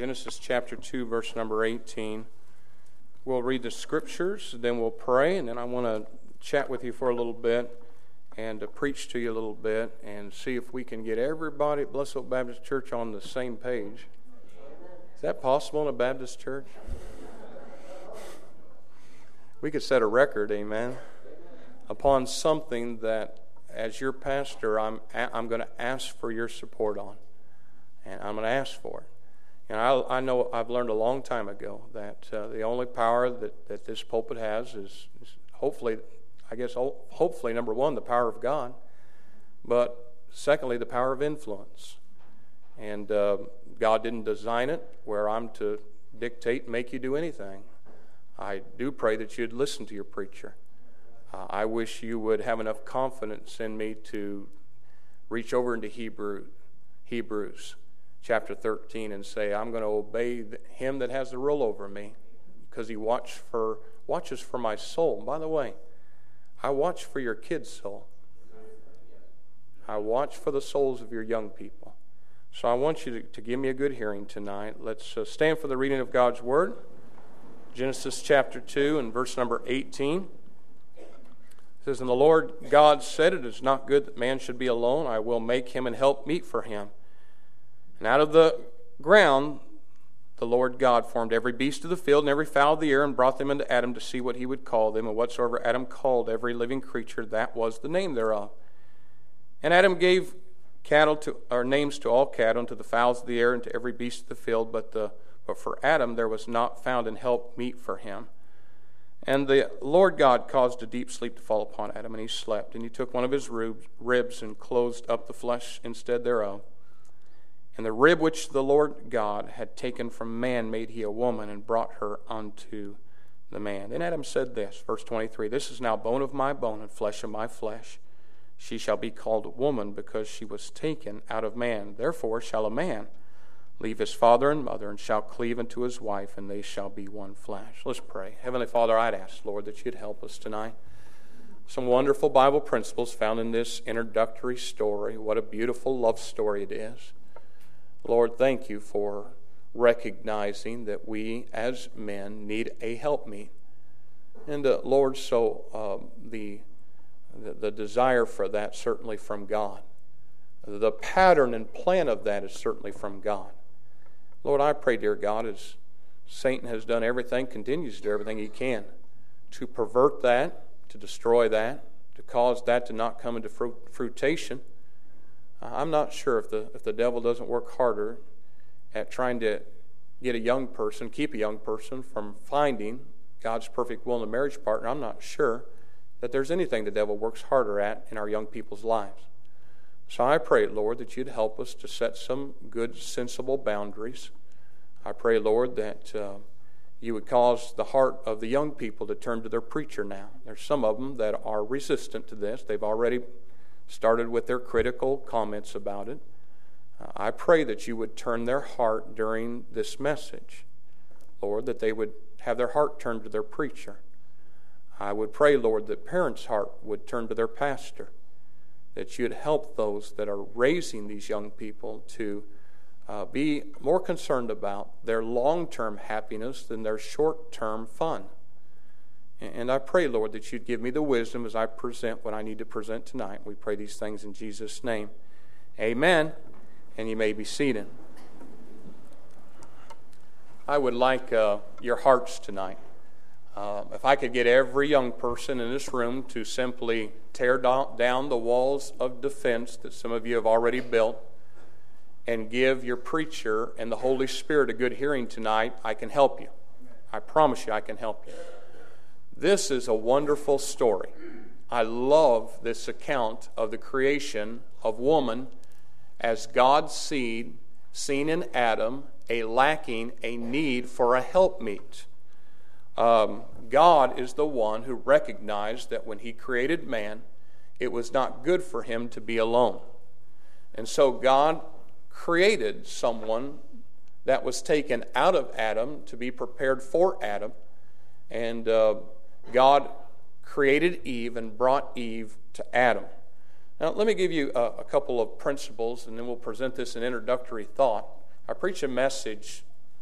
Genesis chapter 2, verse number 18. We'll read the scriptures, then we'll pray, and then I want to chat with you for a little bit and to preach to you a little bit and see if we can get everybody at Blessed Hope Baptist Church on the same page. Is that possible in a Baptist church? We could set a record, amen, upon something that, as your pastor, I'm going to ask for your support on. And I'm going to ask for it. And I know I've learned a long time ago that the only power that this pulpit has is hopefully, number one, the power of God, but secondly, the power of influence. And God didn't design it where I'm to dictate and make you do anything. I do pray that you'd listen to your preacher. I wish you would have enough confidence in me to reach over into Hebrews chapter 13 and say, I'm going to obey him that has the rule over me because he watches for my soul. By the way, I watch for your kids' soul. I watch for the souls of your young people. So I want you to give me a good hearing tonight. Let's stand for the reading of God's Word. Genesis chapter 2 and verse number 18. It says, And the Lord God said, It is not good that man should be alone. I will make him an help meet for him. And out of the ground the Lord God formed every beast of the field and every fowl of the air and brought them unto Adam to see what he would call them. And whatsoever Adam called every living creature, that was the name thereof. And Adam gave names to all cattle, and to the fowls of the air, and to every beast of the field. But for Adam there was not found an help meet for him. And the Lord God caused a deep sleep to fall upon Adam, and he slept. And he took one of his ribs and closed up the flesh instead thereof. And the rib which the Lord God had taken from man made he a woman, and brought her unto the man. Then Adam said this, verse 23, This is now bone of my bone and flesh of my flesh. She shall be called woman, because she was taken out of man. Therefore shall a man leave his father and mother, and shall cleave unto his wife, and they shall be one flesh. Let's pray. Heavenly Father, I'd ask, Lord, that you'd help us tonight. Some wonderful Bible principles found in this introductory story. What a beautiful love story it is. Lord, thank you for recognizing that we as men need a helpmeet. And Lord, so the desire for that certainly from God. The pattern and plan of that is certainly from God. Lord, I pray, dear God, as Satan has done everything, continues to do everything he can to pervert that, to destroy that, to cause that to not come into fruition. I'm not sure if the devil doesn't work harder at trying to get a young person, keep a young person from finding God's perfect will in a marriage partner. I'm not sure that there's anything the devil works harder at in our young people's lives. So I pray, Lord, that you'd help us to set some good, sensible boundaries. I pray, Lord, that you would cause the heart of the young people to turn to their preacher now. There's some of them that are resistant to this. They've already started with their critical comments about it. I pray that you would turn their heart during this message, Lord, that they would have their heart turned to their preacher. I would pray, Lord, that parents' heart would turn to their pastor, that you'd help those that are raising these young people to be more concerned about their long-term happiness than their short-term fun. And I pray, Lord, that you'd give me the wisdom as I present what I need to present tonight. We pray these things in Jesus' name. Amen. And you may be seated. I would like your hearts tonight. If I could get every young person in this room to simply tear down the walls of defense that some of you have already built and give your preacher and the Holy Spirit a good hearing tonight, I can help you. I promise you I can help you. This is a wonderful story. I love this account of the creation of woman as God's seed, seen in Adam, a need for a helpmeet. God is the one who recognized that when he created man, it was not good for him to be alone. And so God created someone that was taken out of Adam to be prepared for Adam. And God created Eve and brought Eve to Adam. Now, let me give you a couple of principles, and then we'll present this in introductory thought. I preached a message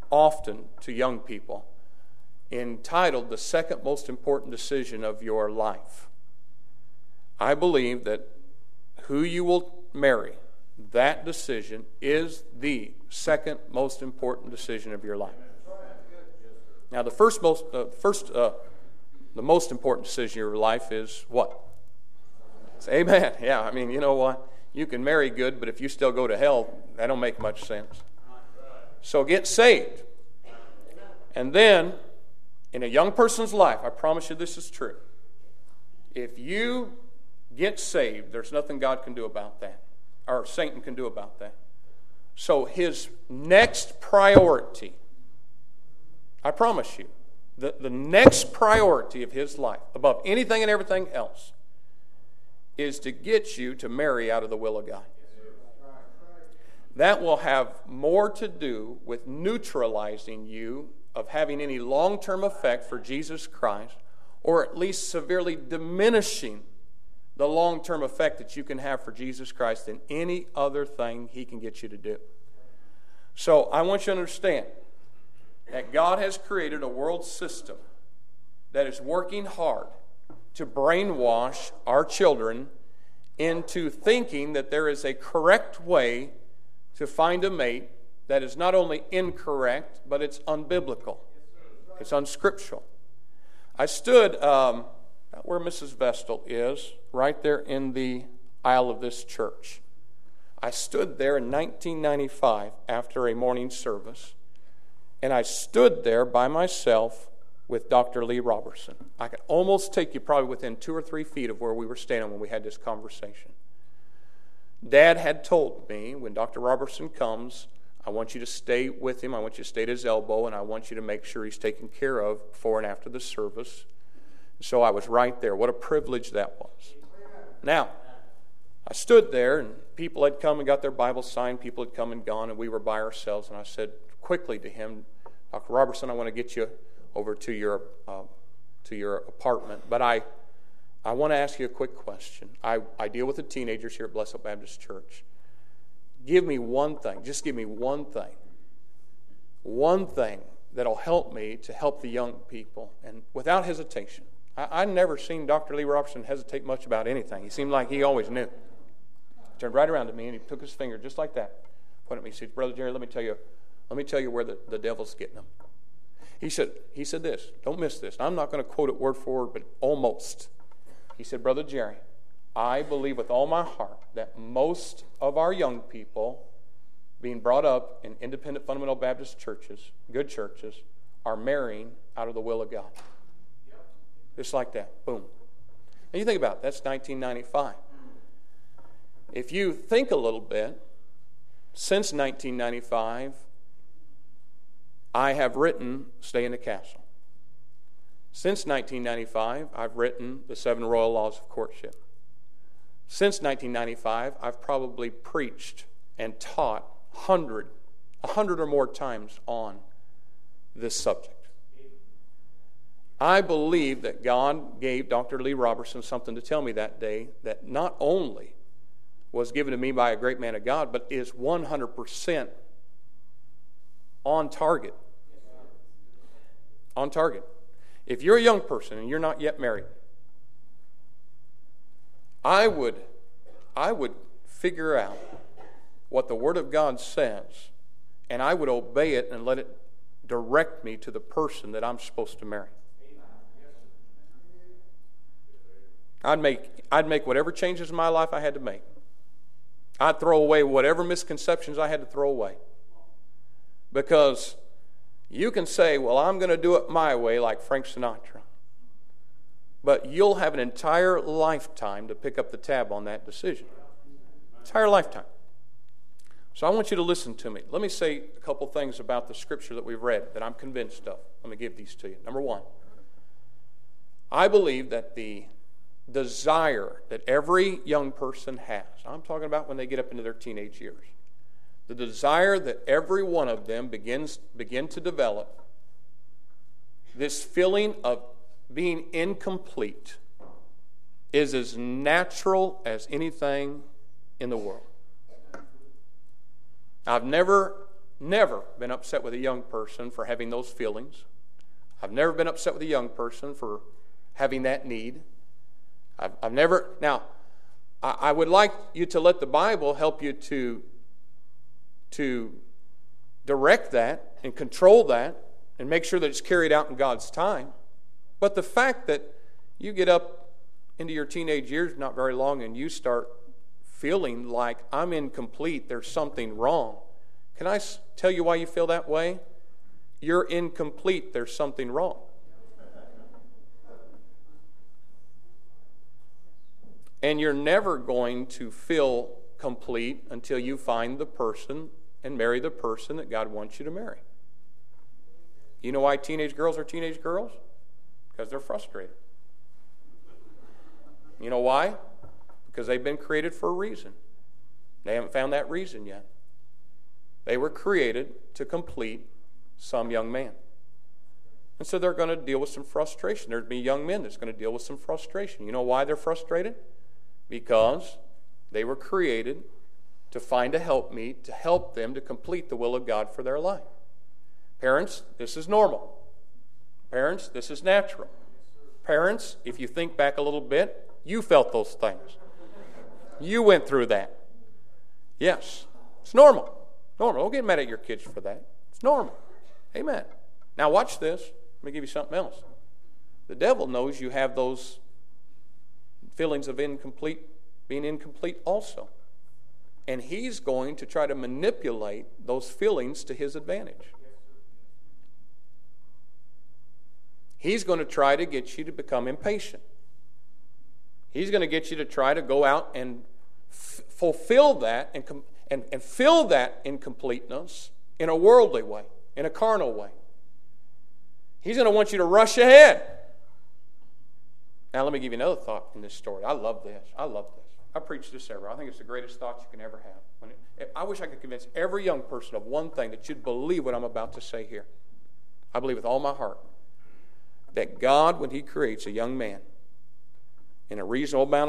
often to young people entitled The Second Most Important Decision of Your Life. I believe that who you will marry, that decision is the second most important decision of your life. Now, the most important decision of your life is what? It's amen. Yeah, I mean, you know what? You can marry good, but if you still go to hell, that don't make much sense. So get saved. And then, in a young person's life, I promise you this is true. If you get saved, there's nothing God can do about that, or Satan can do about that. So his next priority, I promise you, the next priority of his life, above anything and everything else, is to get you to marry out of the will of God. That will have more to do with neutralizing you of having any long-term effect for Jesus Christ, or at least severely diminishing the long-term effect that you can have for Jesus Christ than any other thing he can get you to do. So I want you to understand that God has created a world system that is working hard to brainwash our children into thinking that there is a correct way to find a mate that is not only incorrect, but it's unbiblical. It's unscriptural. I stood where Mrs. Vestal is, right there in the aisle of this church. I stood there in 1995 after a morning service, and I stood there by myself with Dr. Lee Robertson. I could almost take you probably within 2 or 3 feet of where we were standing when we had this conversation. Dad had told me, when Dr. Robertson comes, I want you to stay with him, I want you to stay at his elbow, and I want you to make sure he's taken care of before and after the service. So I was right there. What a privilege that was. Now, I stood there, and people had come and got their Bibles signed. People had come and gone, and we were by ourselves. And I said quickly to him, Dr. Robertson, I want to get you over to your apartment. But I want to ask you a quick question. I deal with the teenagers here at Blessed Baptist Church. Give me one thing. Just give me one thing. One thing that'll help me to help the young people. And without hesitation. I'd never seen Dr. Lee Robertson hesitate much about anything. He seemed like he always knew. He turned right around to me and he took his finger just like that, pointed at me. He said, Brother Jerry, let me tell you where the devil's getting them. He said this. Don't miss this. I'm not going to quote it word for word, but almost. He said, Brother Jerry, I believe with all my heart that most of our young people being brought up in independent fundamental Baptist churches, good churches, are marrying out of the will of God. Just like that. Boom. And you think about it. That's 1995. If you think a little bit, since 1995, I have written Stay in the Castle. Since 1995, I've written The 7 Royal Laws of Courtship. Since 1995, I've probably preached and taught 100 or more times on this subject. I believe that God gave Dr. Lee Robertson something to tell me that day that not only was given to me by a great man of God, but is 100% on target. On target. If you're a young person and you're not yet married, I would figure out what the Word of God says, and I would obey it and let it direct me to the person that I'm supposed to marry. I'd make whatever changes in my life I had to make. I'd throw away whatever misconceptions I had to throw away. Because you can say, well, I'm going to do it my way like Frank Sinatra. But you'll have an entire lifetime to pick up the tab on that decision. Entire lifetime. So I want you to listen to me. Let me say a couple things about the scripture that we've read that I'm convinced of. Let me give these to you. Number one, I believe that the desire that every young person has, I'm talking about when they get up into their teenage years, the desire that every one of them begin to develop, this feeling of being incomplete, is as natural as anything in the world. I've never never been upset with a young person for having those feelings. I've never been upset with a young person for having that need. I've never... Now, I would like you to let the Bible help you to direct that and control that and make sure that it's carried out in God's time. But the fact that you get up into your teenage years, not very long, and you start feeling like I'm incomplete, there's something wrong. Can I tell you why you feel that way? You're incomplete, there's something wrong. And you're never going to feel complete until you find the person and marry the person that God wants you to marry. You know why teenage girls are teenage girls? Because they're frustrated. You know why? Because they've been created for a reason. They haven't found that reason yet. They were created to complete some young man. And so they're going to deal with some frustration. There'll be young men that's going to deal with some frustration. You know why they're frustrated? Because they were created to find a helpmeet to help them to complete the will of God for their life. Parents, this is normal. Parents, this is natural. Parents, if you think back a little bit, you felt those things. You went through that. Yes, it's normal. Normal. Don't get mad at your kids for that. It's normal. Amen. Now watch this. Let me give you something else. The devil knows you have those feelings of being incomplete also. And he's going to try to manipulate those feelings to his advantage. He's going to try to get you to become impatient. He's going to get you to try to go out and fulfill that and fill that incompleteness in a worldly way, in a carnal way. He's going to want you to rush ahead. Now, let me give you another thought in this story. I love this. I preach this ever. I think it's the greatest thought you can ever have. I wish I could convince every young person of one thing, that you'd believe what I'm about to say here. I believe with all my heart that God, when He creates a young man, in a reasonable amount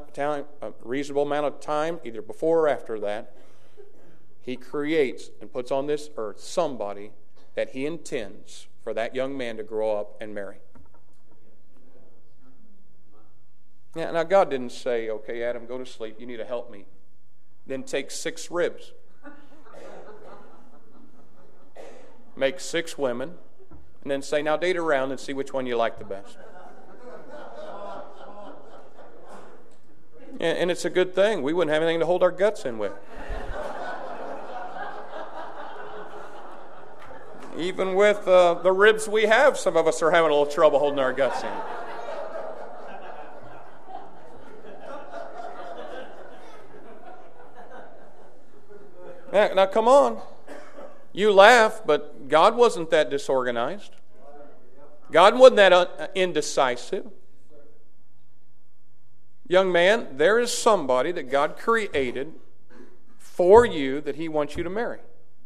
of time, either before or after that, He creates and puts on this earth somebody that He intends for that young man to grow up and marry. Now, God didn't say, okay, Adam, go to sleep. You need a helpmeet. Then take 6 ribs. Make 6 women. And then say, now date around and see which one you like the best. And it's a good thing. We wouldn't have anything to hold our guts in with. Even with the ribs we have, some of us are having a little trouble holding our guts in. Now, come on. You laugh, but God wasn't that disorganized. God wasn't that indecisive. Young man, there is somebody that God created for you that He wants you to marry.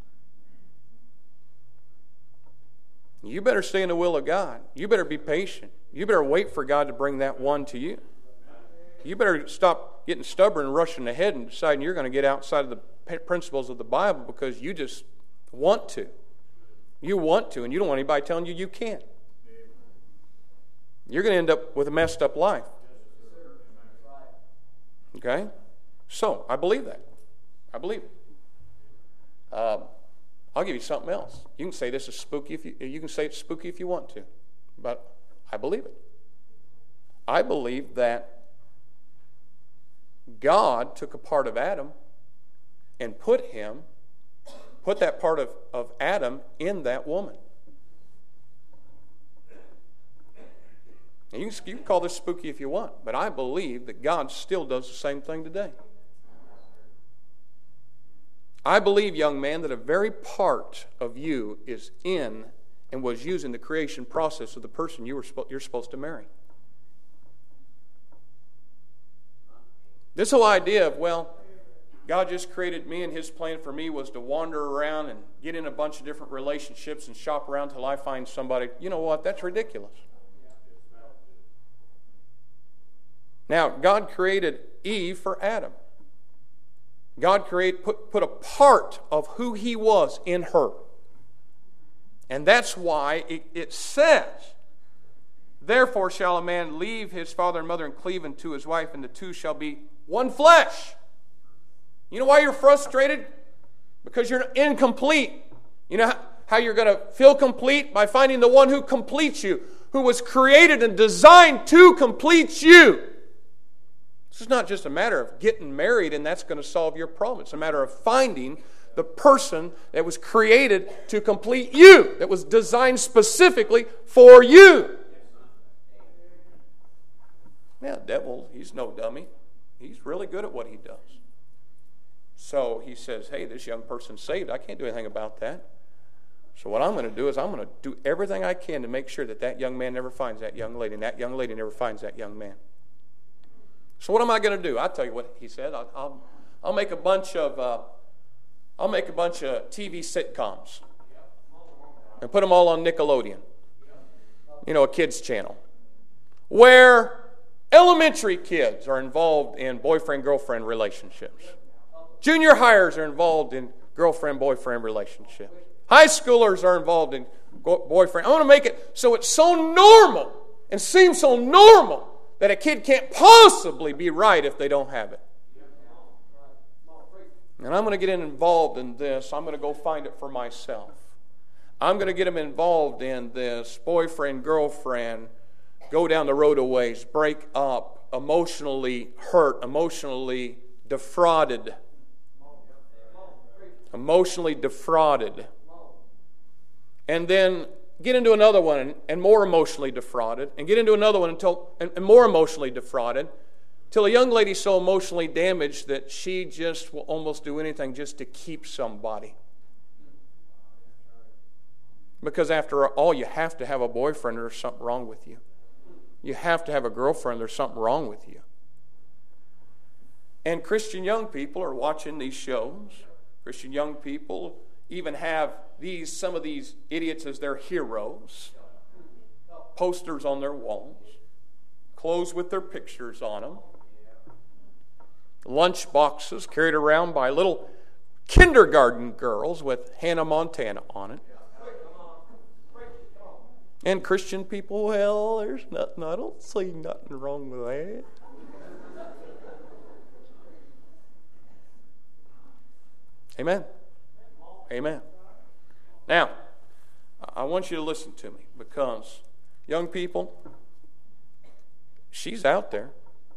You better stay in the will of God. You better be patient. You better wait for God to bring that one to you. You better stop getting stubborn and rushing ahead and deciding you're going to get outside of the principles of the Bible because you just want to. You want to, and you don't want anybody telling you you can't. You're going to end up with a messed up life. Okay? So, I believe that. I believe it. I'll give you something else. You can say this is spooky you can say it's spooky if you want to, but I believe it. I believe that God took a part of Adam and put that part of Adam in that woman. And you can call this spooky if you want, but I believe that God still does the same thing today. I believe, young man, that a very part of you is in and was used in the creation process of the person you're supposed to marry. This whole idea of, well, God just created me and His plan for me was to wander around and get in a bunch of different relationships and shop around till I find somebody. You know what? That's ridiculous. Now, God created Eve for Adam. God put a part of who He was in her. And that's why it says, therefore shall a man leave his father and mother and cleave unto his wife, and the two shall be one flesh. You know why you're frustrated? Because you're incomplete. You know how you're going to feel complete? By finding the one who completes you, who was created and designed to complete you. This is not just a matter of getting married and that's going to solve your problem. It's a matter of finding the person that was created to complete you, that was designed specifically for you. Yeah, the devil, he's no dummy. He's really good at what he does. So he says, hey, this young person's saved. I can't do anything about that. So what I'm going to do is I'm going to do everything I can to make sure that that young man never finds that young lady, and that young lady never finds that young man. So what am I going to do? I'll tell you what he said. I'll make a bunch of TV sitcoms and put them all on Nickelodeon. You know, a kids channel, where elementary kids are involved in boyfriend-girlfriend relationships. Junior hires are involved in girlfriend-boyfriend relationships. High schoolers are involved in boyfriend. I want to make it so it's so normal and seems so normal that a kid can't possibly be right if they don't have it. And I'm going to get involved in this. I'm going to go find it for myself. I'm going to get them involved in this boyfriend, girlfriend, go down the road a ways, break up, emotionally hurt, emotionally defrauded. Emotionally defrauded. And then get into another one and more emotionally defrauded, and get into another one and more emotionally defrauded, till a young lady's so emotionally damaged that she just will almost do anything just to keep somebody. Because after all, you have to have a boyfriend or there's something wrong with you. You have to have a girlfriend, there's something wrong with you. And Christian young people are watching these shows. Christian young people even have some of these idiots as their heroes. Posters on their walls. Clothes with their pictures on them. Lunch boxes carried around by little kindergarten girls with Hannah Montana on it. And Christian people, well, there's nothing, I don't see nothing wrong with that. Amen. Amen. Now, I want you to listen to me, because young people, she's out there.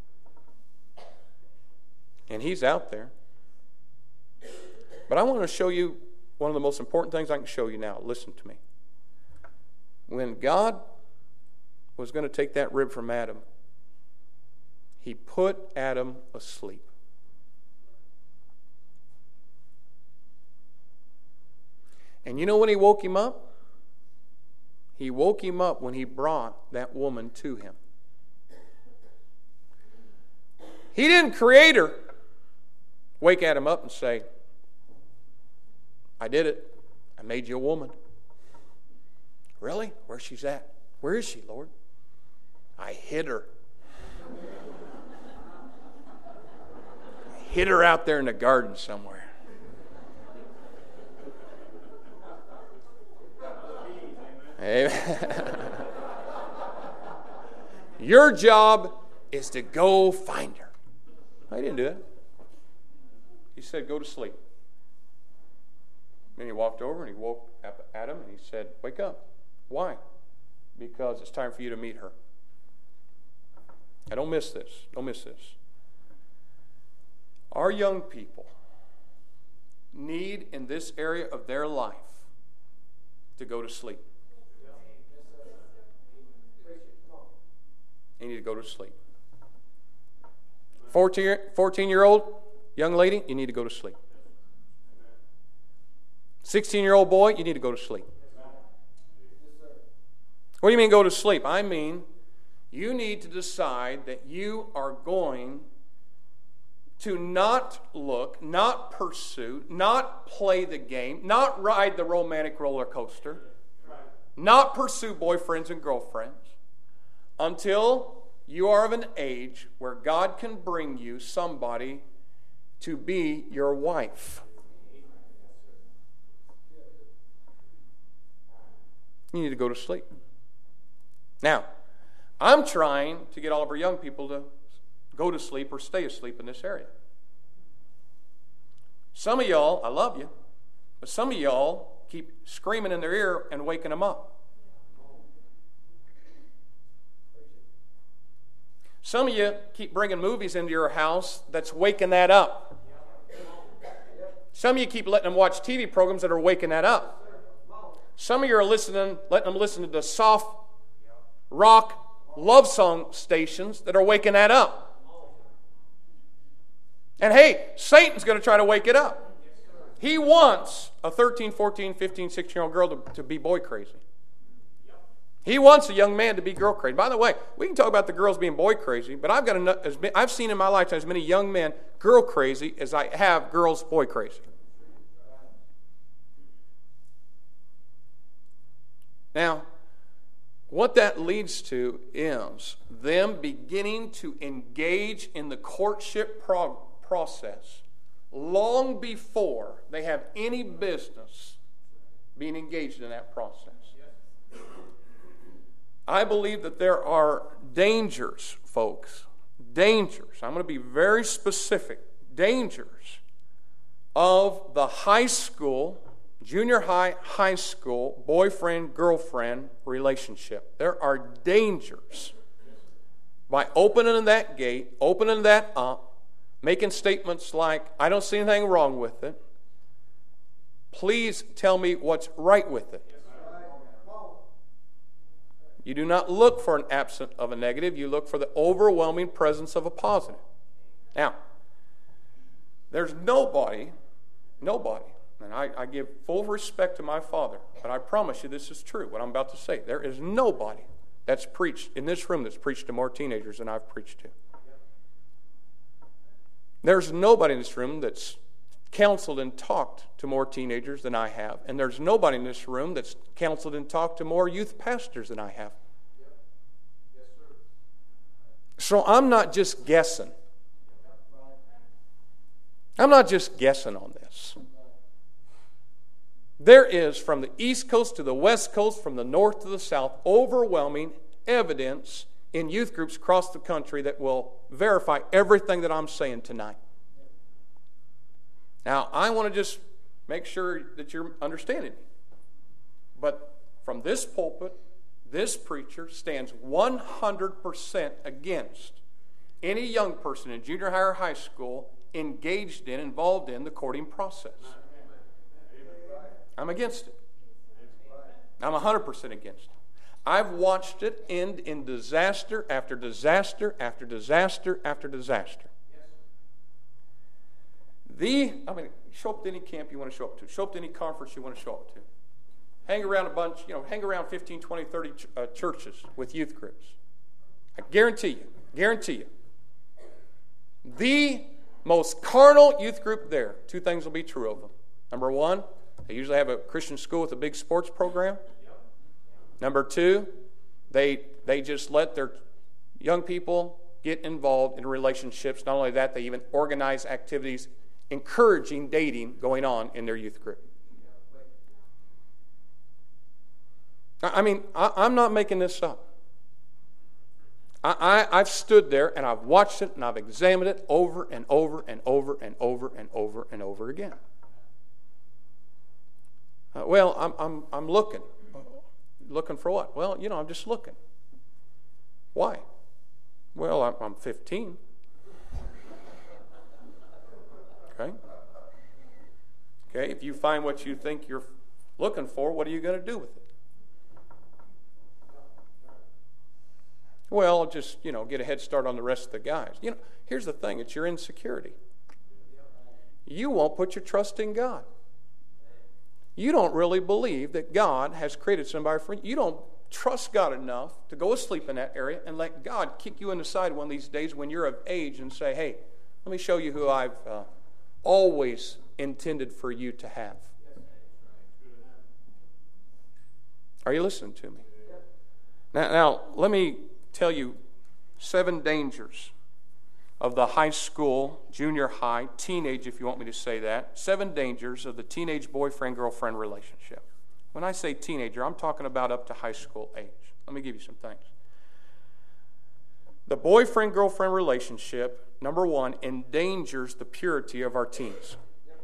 And he's out there. But I want to show you one of the most important things I can show you now. Listen to me. When God was going to take that rib from Adam, He put Adam asleep. And you know when He woke him up? He woke him up when He brought that woman to him. He didn't create her, wake Adam up and say, I did it. I made you a woman. Really? Where's she at? Where is she, Lord? I hid her. I hid her out there in the garden somewhere. Amen. Your job is to go find her. I didn't do that. He said, go to sleep. Then He walked over and He woke up Adam and He said, wake up. Why? Because it's time for you to meet her. Now don't miss this. Don't miss this. Our young people need in this area of their life to go to sleep. They need to go to sleep. 14-year-old young lady, you need to go to sleep. 16-year-old boy, you need to go to sleep. What do you mean go to sleep? I mean, you need to decide that you are going to not look, not pursue, not play the game, not ride the romantic roller coaster, not pursue boyfriends and girlfriends until you are of an age where God can bring you somebody to be your wife. You need to go to sleep. Now, I'm trying to get all of our young people to go to sleep or stay asleep in this area. Some of y'all, I love you, but some of y'all keep screaming in their ear and waking them up. Some of you keep bringing movies into your house that's waking that up. Some of you keep letting them watch TV programs that are waking that up. Some of you are letting them listen to the soft rock love song stations that are waking that up. And hey, Satan's going to try to wake it up. He wants a 13, 14, 15, 16-year-old girl to be boy crazy. He wants a young man to be girl crazy. By the way, we can talk about the girls being boy crazy, but I've seen in my lifetime as many young men girl crazy as I have girls boy crazy. Now, what that leads to is them beginning to engage in the courtship process long before they have any business being engaged in that process. I believe that there are dangers, folks. Dangers. I'm going to be very specific. Dangers of the high school, junior high, high school, boyfriend-girlfriend relationship. There are dangers by opening that gate, opening that up, making statements like, I don't see anything wrong with it. Please tell me what's right with it. You do not look for an absence of a negative. You look for the overwhelming presence of a positive. Now, there's nobody, and I give full respect to my father, but I promise you this is true, what I'm about to say. There is nobody that's preached in this room that's preached to more teenagers than I've preached to. There's nobody in this room that's counseled and talked to more teenagers than I have. And there's nobody in this room that's counseled and talked to more youth pastors than I have. Yes, sir. So I'm not just guessing. I'm not just guessing on this. There is, from the East Coast to the West Coast, from the North to the South, overwhelming evidence in youth groups across the country that will verify everything that I'm saying tonight. Now, I want to just make sure that you're understanding me. But from this pulpit, this preacher stands 100% against any young person in junior high or high school involved in the courting process. I'm against it. I'm 100% against it. I've watched it end in disaster after disaster after disaster after disaster. Show up to any camp you want to show up to. Show up to any conference you want to show up to. Hang around hang around 15, 20, 30 churches with youth groups. I guarantee you, the most carnal youth group there, two things will be true of them. Number one, they usually have a Christian school with a big sports program. Number two, they just let their young people get involved in relationships. Not only that, they even organize activities encouraging dating going on in their youth group. I'm not making this up. I've stood there and I've watched it and I've examined it over and over and over and over and over and over again. I'm looking. Looking for what? Well, I'm just looking. Why? Well, I'm 15. Okay, if you find what you think you're looking for, what are you going to do with it? Well, just, get a head start on the rest of the guys. Here's the thing, it's your insecurity. You won't put your trust in God. You don't really believe that God has created somebody for you. You don't trust God enough to go asleep in that area and let God kick you in the side one of these days when you're of age and say, hey, let me show you who I've always intended for you to have. Are you listening to me? Now, let me tell you 7 dangers of the high school, junior high, teenage, if you want me to say that. 7 dangers of the teenage boyfriend-girlfriend relationship. When I say teenager, I'm talking about up to high school age. Let me give you some things. The boyfriend-girlfriend relationship, number 1, endangers the purity of our teens.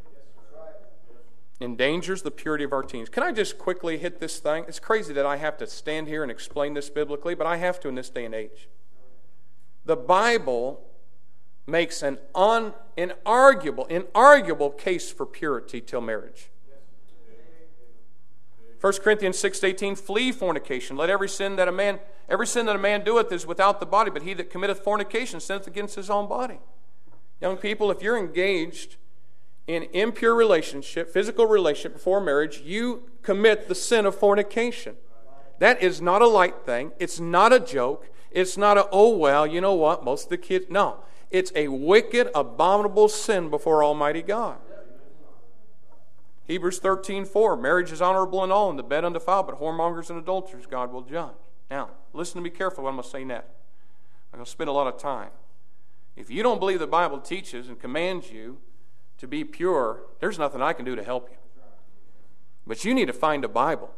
Endangers the purity of our teens. Can I just quickly hit this thing? It's crazy that I have to stand here and explain this biblically, but I have to in this day and age. The Bible makes an inarguable case for purity till marriage. 1 Corinthians 6:18, flee fornication. Let every sin that a man doeth is without the body, but he that committeth fornication sinneth against his own body. Young people, if you're engaged in impure relationship, physical relationship before marriage, you commit the sin of fornication. That is not a light thing. It's not a joke. It's not a, oh, well, you know what, most of the kids, no. It's a wicked, abominable sin before Almighty God. Hebrews 13:4, marriage is honorable in all, and the bed undefiled, but whoremongers and adulterers God will judge. Now, listen to me carefully what I'm going to say next. I'm going to spend a lot of time. If you don't believe the Bible teaches and commands you to be pure, there's nothing I can do to help you. But you need to find a Bible.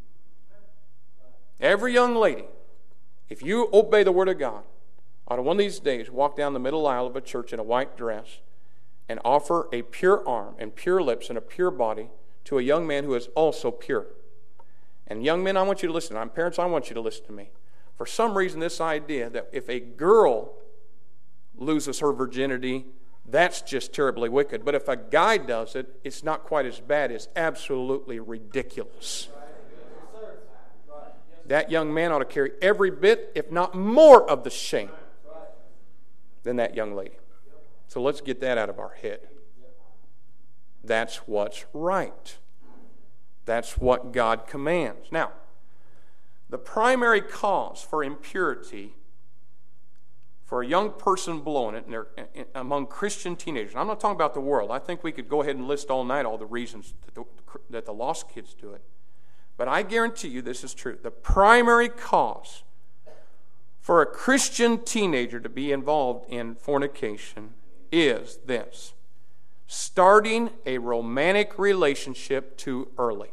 Every young lady, if you obey the Word of God, ought to one of these days walk down the middle aisle of a church in a white dress and offer a pure arm and pure lips and a pure body to a young man who is also pure. And young men, I want you to listen. Parents, I want you to listen to me. For some reason, this idea that if a girl loses her virginity, that's just terribly wicked. But if a guy does it, it's not quite as bad. It's absolutely ridiculous. That young man ought to carry every bit, if not more, of the shame than that young lady. So let's get that out of our head. That's what's right. That's what God commands. Now, the primary cause for impurity for a young person blowing it among Christian teenagers, I'm not talking about the world. I think we could go ahead and list all night all the reasons that the lost kids do it. But I guarantee you this is true. The primary cause for a Christian teenager to be involved in fornication is this: starting a romantic relationship too early.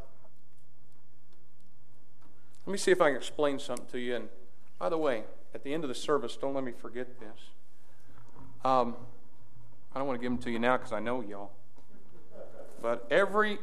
Let me see if I can explain something to you. And by the way, at the end of the service, don't let me forget this. I don't want to give them to you now because I know y'all. But every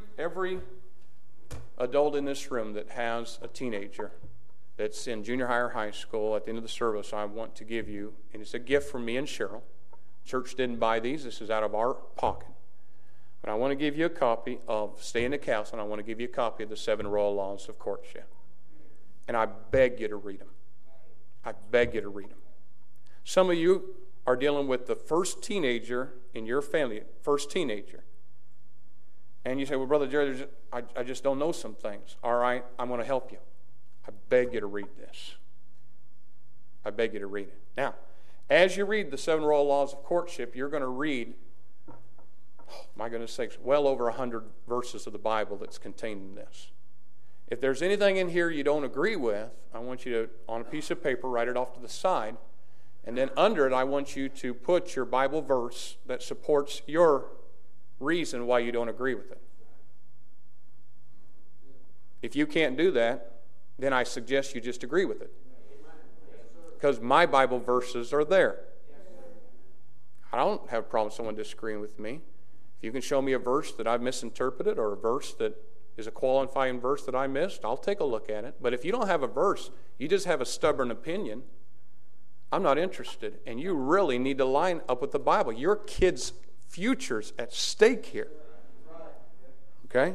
adult in this room that has a teenager that's in junior high or high school, at the end of the service, I want to give you, and it's a gift from me and Cheryl. Church didn't buy these. This is out of our pocket. But I want to give you a copy of Stay in the Castle, and I want to give you a copy of the 7 Royal Laws of Courtship. And I beg you to read them. I beg you to read them. Some of you are dealing with the first teenager in your family, first teenager. And you say, well, Brother Jerry, I just don't know some things. All right, I'm going to help you. I beg you to read this. I beg you to read it. Now, as you read the 7 Royal Laws of Courtship, you're going to read, oh, my goodness sakes, well over 100 verses of the Bible that's contained in this. If there's anything in here you don't agree with, I want you to, on a piece of paper, write it off to the side. And then under it, I want you to put your Bible verse that supports your reason why you don't agree with it. If you can't do that, then I suggest you just agree with it. Because my Bible verses are there. I don't have a problem with someone disagreeing with me. If you can show me a verse that I've misinterpreted or a verse that is a qualifying verse that I missed, I'll take a look at it. But if you don't have a verse, you just have a stubborn opinion, I'm not interested. And you really need to line up with the Bible. Your kids' future's at stake here. Okay?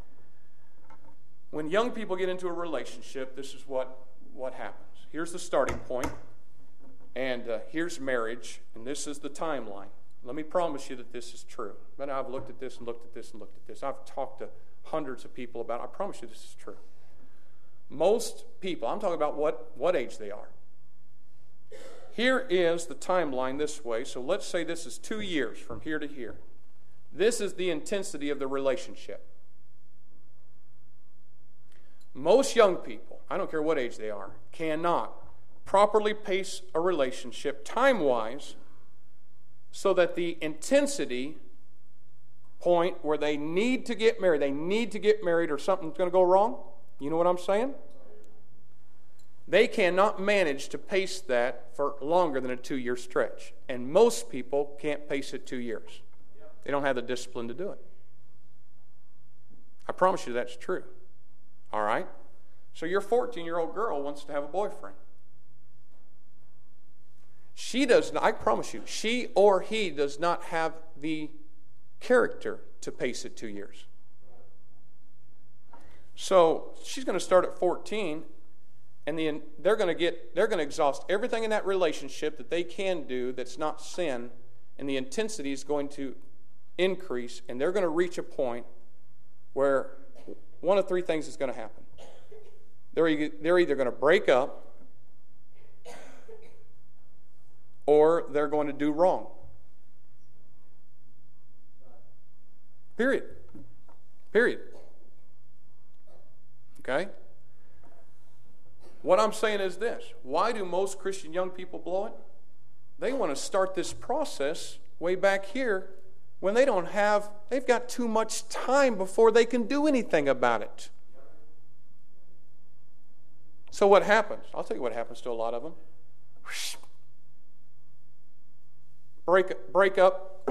When young people get into a relationship, this is what happens. Here's the starting point, and here's marriage, and this is the timeline. Let me promise you that this is true. But I've looked at this and looked at this and looked at this. I've talked to hundreds of people about it. I promise you this is true. Most people, I'm talking about what age they are. Here is the timeline this way. So let's say this is 2 years from here to here. This is the intensity of the relationship. Most young people, I don't care what age they are, cannot properly pace a relationship time-wise so that the intensity point where they need to get married or something's going to go wrong, you know what I'm saying? They cannot manage to pace that for longer than a 2-year stretch. And most people can't pace it 2 years. They don't have the discipline to do it. I promise you that's true. All right? So your 14-year-old girl wants to have a boyfriend. She does not, I promise you, she or he does not have the character to pace it 2 years. So she's going to start at 14, and then they're going to exhaust everything in that relationship that they can do that's not sin, and the intensity is going to increase, and they're going to reach a point where one of three things is going to happen. They're either going to break up, or they're going to do wrong. Period. Okay? What I'm saying is this. Why do most Christian young people blow it? They want to start this process way back here when they've got too much time before they can do anything about it. So what happens? I'll tell you what happens to a lot of them. Break up.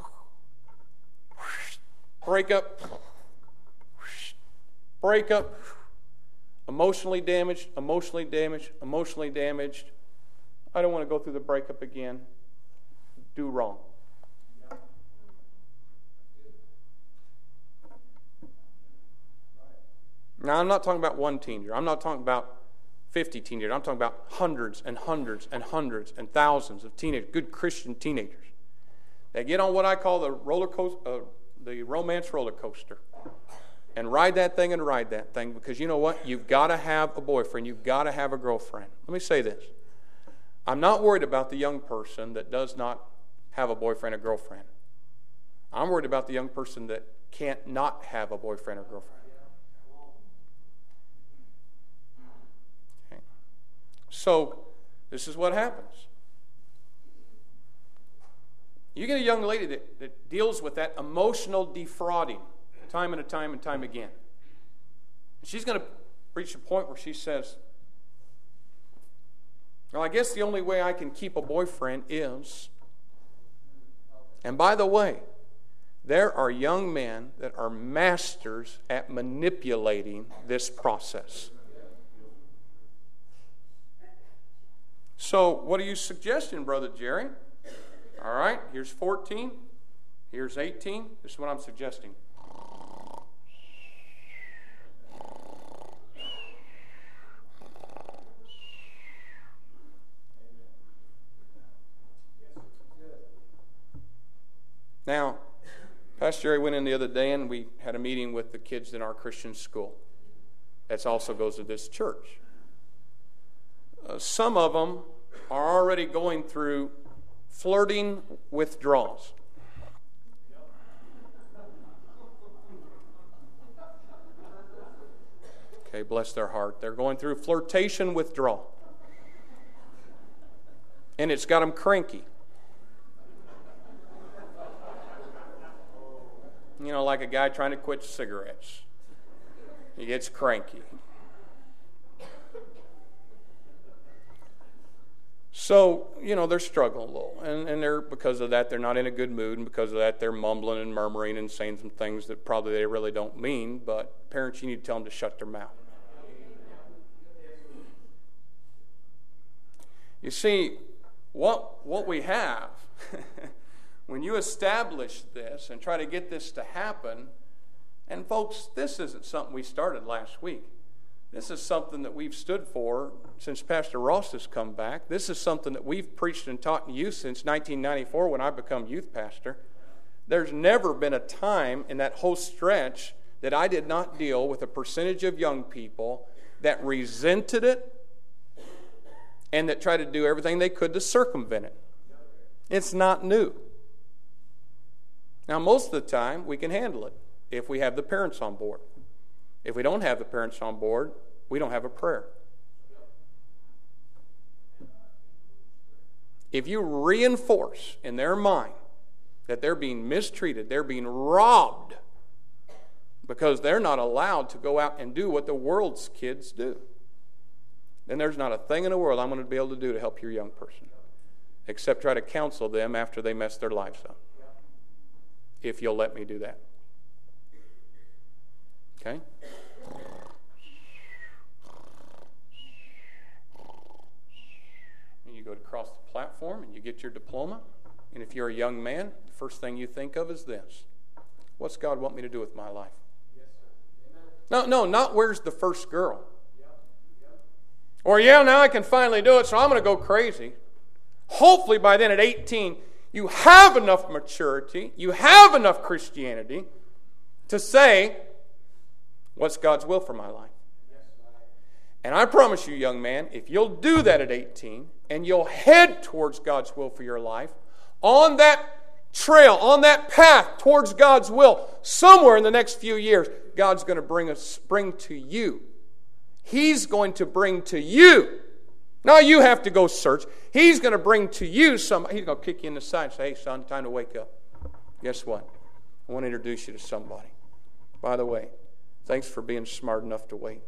Emotionally damaged. I don't want to go through the breakup again. Do wrong. Now, I'm not talking about one teenager. I'm not talking about 50 teenagers. I'm talking about hundreds and hundreds and hundreds and thousands of teenagers, good Christian teenagers. They get on what I call the romance roller coaster, and ride that thing because you know what? You've got to have a boyfriend. You've got to have a girlfriend. Let me say this. I'm not worried about the young person that does not have a boyfriend or girlfriend. I'm worried about the young person that can't not have a boyfriend or girlfriend. Okay. So, this is what happens. You get a young lady that deals with that emotional defrauding time and time again. She's going to reach a point where she says, well, I guess the only way I can keep a boyfriend is... And by the way, there are young men that are masters at manipulating this process. So, what are you suggesting, Brother Jerry? All right, here's 14. Here's 18. This is what I'm suggesting. Now, Pastor Jerry went in the other day and we had a meeting with the kids in our Christian school. That also goes to this church. Some of them are already going through flirting withdrawals. Okay, bless their heart. They're going through flirtation withdrawal. And it's got them cranky. You know, like a guy trying to quit cigarettes. He gets cranky. So, you know, they're struggling a little. And because of that, they're not in a good mood. And because of that, they're mumbling and murmuring and saying some things that probably they really don't mean. But parents, you need to tell them to shut their mouth. You see, what we have... When you establish this and try to get this to happen, and folks, this isn't something we started last week. This is something that we've stood for since Pastor Ross has come back. This is something that we've preached and taught in youth since 1994 when I became youth pastor. There's never been a time in that whole stretch that I did not deal with a percentage of young people that resented it and that tried to do everything they could to circumvent it. It's not new. Now, most of the time, we can handle it if we have the parents on board. If we don't have the parents on board, we don't have a prayer. if you reinforce in their mind that they're being mistreated, they're being robbed because they're not allowed to go out and do what the world's kids do, then there's not a thing in the world I'm going to be able to do to help your young person except try to counsel them after they mess their lives up. If you'll let me do that. Okay? And you go across the platform and you get your diploma. And if you're a young man, the first thing you think of is this. What's God want me to do with my life? No, not where's the first girl. Or now I can finally do it, so I'm going to go crazy. Hopefully by then at 18, you have enough maturity, you have enough Christianity to say, what's God's will for my life? And I promise you, young man, if you'll do that at 18, and you'll head towards God's will for your life, on that trail, on that path towards God's will, somewhere in the next few years, God's going to bring to you. He's going to bring to you. Now you have to go search. He's going to bring to you somebody. He's going to kick you in the side and say, hey, son, time to wake up. Guess what? I want to introduce you to somebody. By the way, thanks for being smart enough to wait.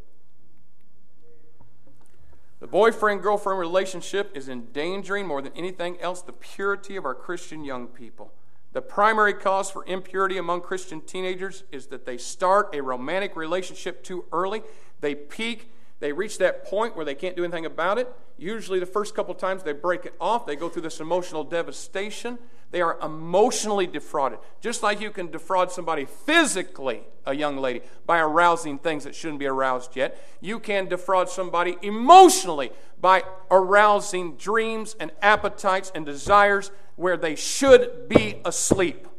The boyfriend-girlfriend relationship is endangering more than anything else the purity of our Christian young people. The primary cause for impurity among Christian teenagers is that they start a romantic relationship too early. They peak. They reach that point where they can't do anything about it. Usually the first couple of times they break it off. They go through this emotional devastation. They are emotionally defrauded. Just like you can defraud somebody physically, a young lady, by arousing things that shouldn't be aroused yet, you can defraud somebody emotionally by arousing dreams and appetites and desires where they should be asleep.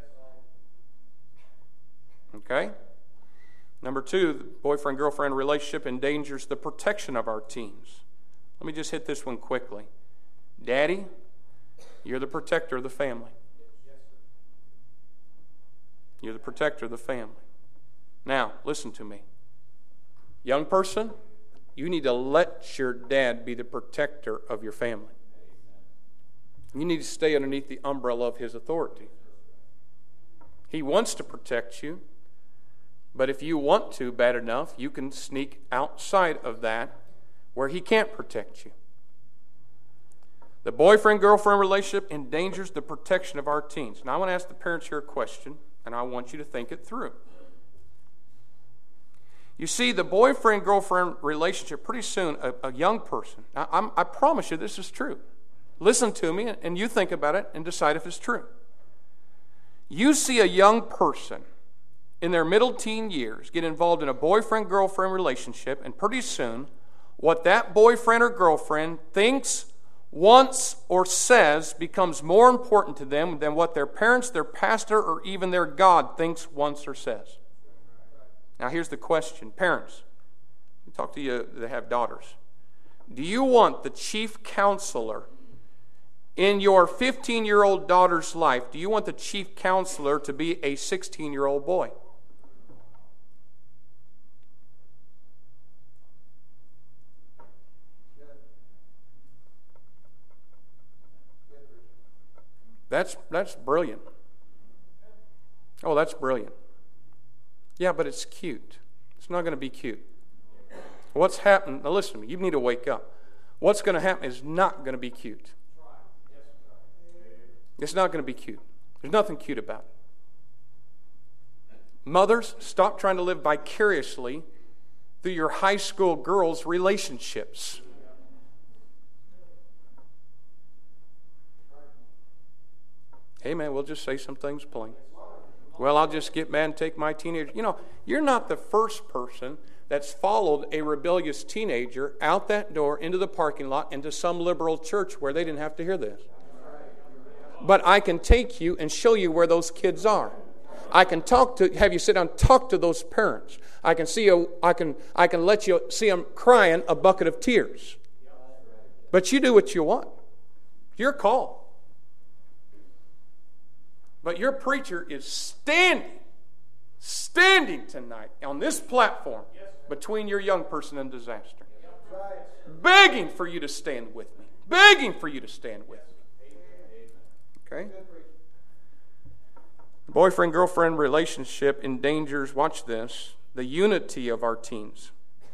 Okay? Number 2, the boyfriend-girlfriend relationship endangers the protection of our teens. Let me just hit this one quickly. Daddy, you're the protector of the family. You're the protector of the family. Now, listen to me. Young person, you need to let your dad be the protector of your family. You need to stay underneath the umbrella of his authority. He wants to protect you. But if you want to bad enough, you can sneak outside of that where he can't protect you. The boyfriend-girlfriend relationship endangers the protection of our teens. Now I want to ask the parents here a question, and I want you to think it through. You see, the boyfriend-girlfriend relationship, pretty soon, a young person, I promise you this is true. Listen to me, and you think about it and decide if it's true. You see a young person in their middle teen years get involved in a boyfriend-girlfriend relationship, and pretty soon, what that boyfriend or girlfriend thinks, wants, or says becomes more important to them than what their parents, their pastor, or even their God thinks, wants, or says. Now here's the question. Parents, I talk to you that have daughters. Do you want the chief counselor in your 15-year-old daughter's life, do you want the chief counselor to be a 16-year-old boy? That's brilliant. Oh, that's brilliant. Yeah, but it's cute. It's not going to be cute. What's happened? Now listen to me. You need to wake up. What's going to happen is not going to be cute. It's not going to be cute. There's nothing cute about it. Mothers, stop trying to live vicariously through your high school girls' relationships. Hey, man, we'll just say some things plain. Well, I'll just get mad and take my teenager. You know, you're not the first person that's followed a rebellious teenager out that door into the parking lot into some liberal church where they didn't have to hear this. But I can take you and show you where those kids are. I can have you sit down and talk to those parents. I can let you see them crying a bucket of tears. But you do what you want. Your call. But your preacher is standing tonight on this platform between your young person and disaster. Begging for you to stand with me. Begging for you to stand with me. Okay? Boyfriend-girlfriend relationship endangers, watch this, the unity of our teens.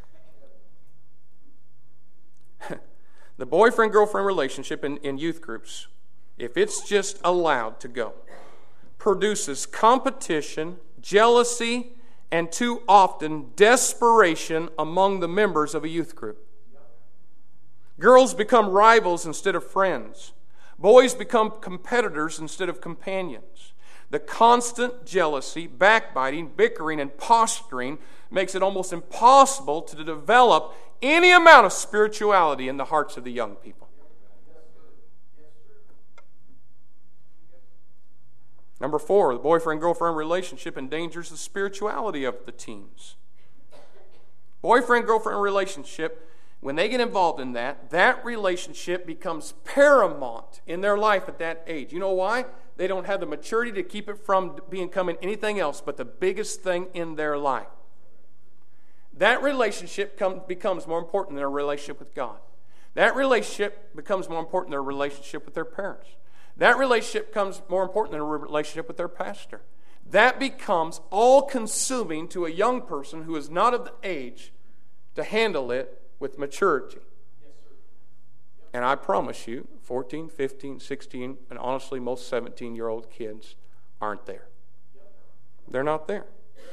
The boyfriend-girlfriend relationship in youth groups, if it's just allowed to go, produces competition, jealousy, and too often desperation among the members of a youth group. Girls become rivals instead of friends. Boys become competitors instead of companions. The constant jealousy, backbiting, bickering, and posturing makes it almost impossible to develop any amount of spirituality in the hearts of the young people. Number 4, the boyfriend-girlfriend relationship endangers the spirituality of the teens. Boyfriend-girlfriend relationship, when they get involved in that relationship becomes paramount in their life at that age. You know why? They don't have the maturity to keep it from becoming anything else but the biggest thing in their life. That relationship becomes more important than their relationship with God. That relationship becomes more important than their relationship with their parents. That relationship becomes more important than a relationship with their pastor. That becomes all-consuming to a young person who is not of the age to handle it with maturity. Yes, sir. Yep. And I promise you, 14, 15, 16, and honestly most 17-year-old kids aren't there. Yep. They're not there.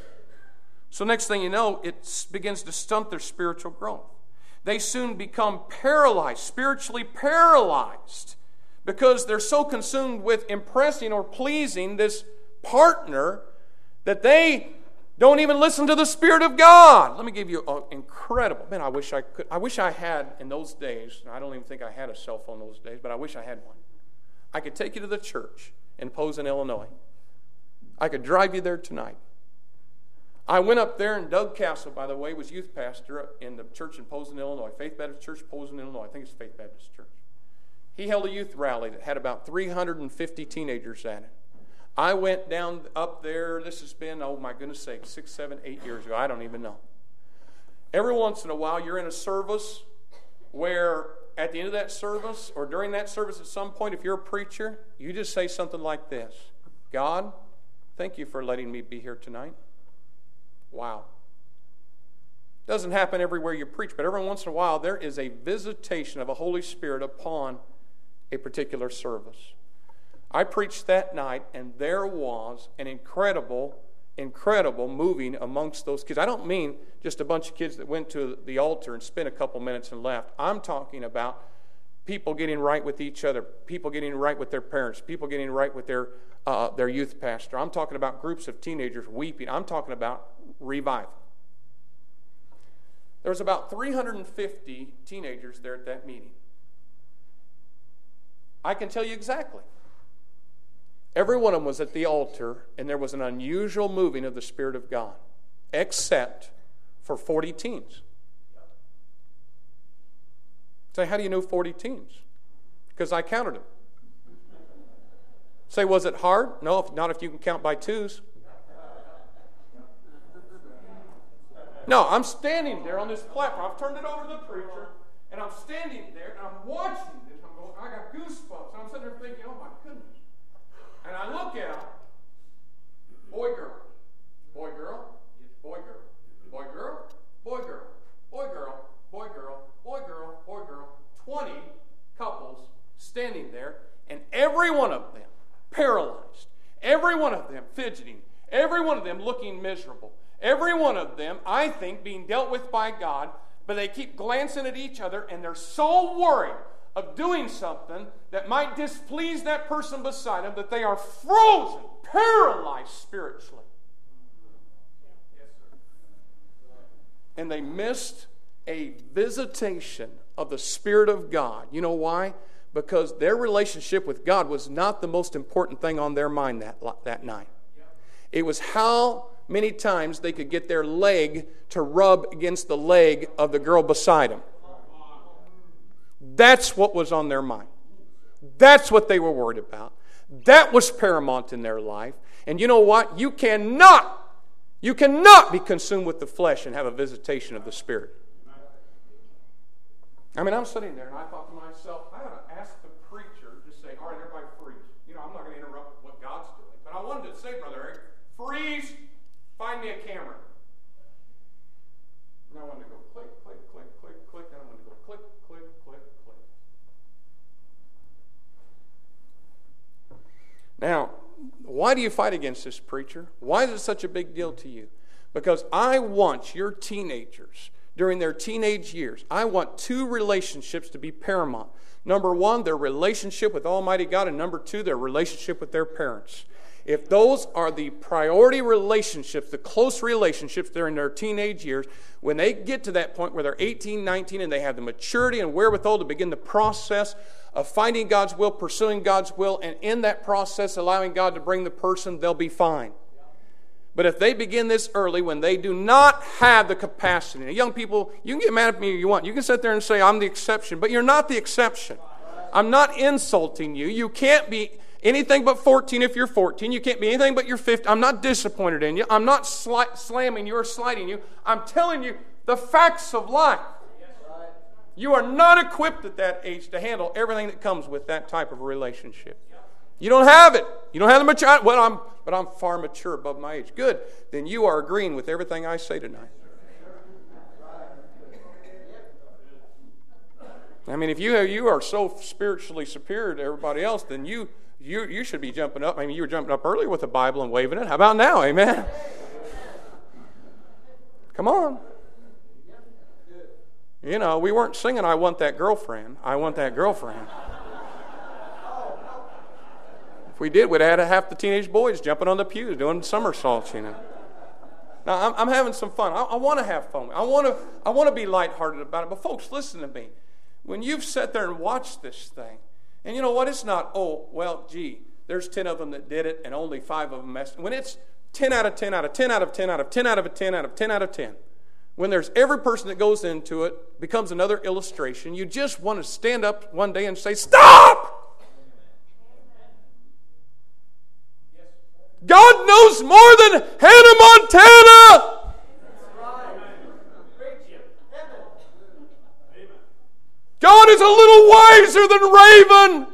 So next thing you know, it begins to stunt their spiritual growth. They soon become paralyzed, spiritually paralyzed, because they're so consumed with impressing or pleasing this partner that they don't even listen to the Spirit of God. Let me give you an incredible, man, I wish I had in those days, I don't even think I had a cell phone those days, but I wish I had one. I could take you to the church in Posen, Illinois. I could drive you there tonight. I went up there, and Doug Castle, by the way, was youth pastor in the church in Posen, Illinois, Faith Baptist Church, Posen, Illinois. I think it's Faith Baptist Church. He held a youth rally that had about 350 teenagers at it. I went down up there, this has been, oh my goodness sake, 6, 7, 8 years ago, I don't even know. Every once in a while, you're in a service where at the end of that service, or during that service at some point, if you're a preacher, you just say something like this: God, thank you for letting me be here tonight. Wow. Doesn't happen everywhere you preach, but every once in a while there is a visitation of a Holy Spirit upon a particular service. I preached that night, and there was an incredible moving amongst those kids. I don't mean just a bunch of kids that went to the altar and spent a couple minutes and left. I'm talking about people getting right with each other, people getting right with their parents, people getting right with their youth pastor. I'm talking about groups of teenagers weeping. I'm talking about revival. There was about 350 teenagers there at that meeting. I can tell you exactly. Every one of them was at the altar, and there was an unusual moving of the Spirit of God, except for 40 teens. Say, how do you know 40 teens? Because I counted them. Say, was it hard? No, not if you can count by twos. No, I'm standing there on this platform. I've turned it over to the preacher, and I'm standing there, and I'm watching this. I'm going, I got goosebumps. And I'm sitting there thinking, oh my goodness. And I look out, boy, girl, boy, girl, boy, girl, boy, girl, boy, girl, boy, girl, boy, girl, boy, girl, boy, girl, 20 couples standing there, and every one of them paralyzed, every one of them fidgeting, every one of them looking miserable, every one of them, I think, being dealt with by God, but they keep glancing at each other, and they're so worried of doing something that might displease that person beside them that they are frozen, paralyzed spiritually. And they missed a visitation of the Spirit of God. You know why? Because their relationship with God was not the most important thing on their mind that night. It was how many times they could get their leg to rub against the leg of the girl beside them. That's what was on their mind. That's what they were worried about. That was paramount in their life. And you know what? You cannot be consumed with the flesh and have a visitation of the Spirit. I mean, I'm sitting there and I thought to myself, I ought to ask the preacher to say, all right, everybody freeze. You know, I'm not freeze, find me a camera. And I want to go click, click, click, click, click, and I want to go click, click, click, click. Now, why do you fight against this, preacher? Why is it such a big deal to you? Because I want your teenagers, during their teenage years, I want two relationships to be paramount. Number one, their relationship with Almighty God, and number two, their relationship with their parents. If those are the priority relationships, the close relationships during their teenage years, when they get to that point where they're 18, 19, and they have the maturity and wherewithal to begin the process of finding God's will, pursuing God's will, and in that process allowing God to bring the person, they'll be fine. But if they begin this early, when they do not have the capacity, now, young people, you can get mad at me if you want. You can sit there and say, I'm the exception, but you're not the exception. I'm not insulting you. You can't be anything but 14 if you're 14. You can't be anything but you're 15. I'm not disappointed in you. I'm not slamming you or slighting you. I'm telling you the facts of life. You are not equipped at that age to handle everything that comes with that type of a relationship. You don't have it. You don't have the maturity. Well, but I'm far mature above my age. Good. Then you are agreeing with everything I say tonight. I mean, if you are so spiritually superior to everybody else, then you should be jumping up. I mean, you were jumping up earlier with the Bible and waving it. How about now? Amen. Come on. You know, we weren't singing, I want that girlfriend. I want that girlfriend. If we did, we'd have had half the teenage boys jumping on the pews doing somersaults, you know. Now, I'm having some fun. I want to have fun. I want to be lighthearted about it. But folks, listen to me. When you've sat there and watched this thing, and you know what? It's not, oh, well, gee, there's 10 of them that did it and only 5 of them messed. When it's 10 out of 10 out of 10 out of 10 out of 10 out of 10 out of 10 out of 10, when there's every person that goes into it becomes another illustration, you just want to stand up one day and say, stop! God knows more than Hannah Montana! God is a little wiser than Raven!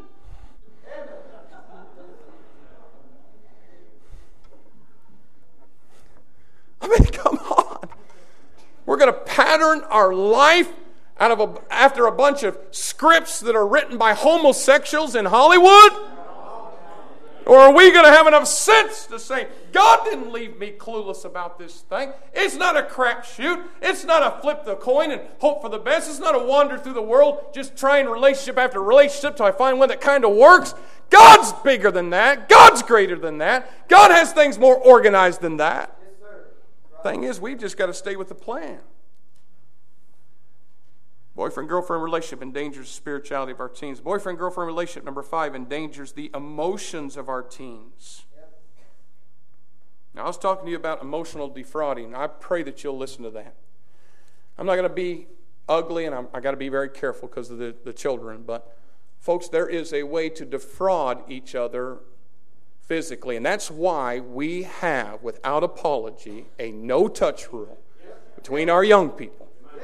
I mean, come on. We're going to pattern our life after a bunch of scripts that are written by homosexuals in Hollywood? Or are we going to have enough sense to say, God didn't leave me clueless about this thing. It's not a crapshoot. It's not a flip the coin and hope for the best. It's not a wander through the world just trying relationship after relationship till I find one that kind of works. God's bigger than that. God's greater than that. God has things more organized than that. Thing is, we've just got to stay with the plan. Boyfriend-girlfriend relationship endangers the spirituality of our teens. Boyfriend-girlfriend relationship, number 5, endangers the emotions of our teens. Now, I was talking to you about emotional defrauding. I pray that you'll listen to that. I'm not going to be ugly, and I got to be very careful because of the children. But, folks, there is a way to defraud each other physically. And that's why we have, without apology, a no-touch rule between our young people.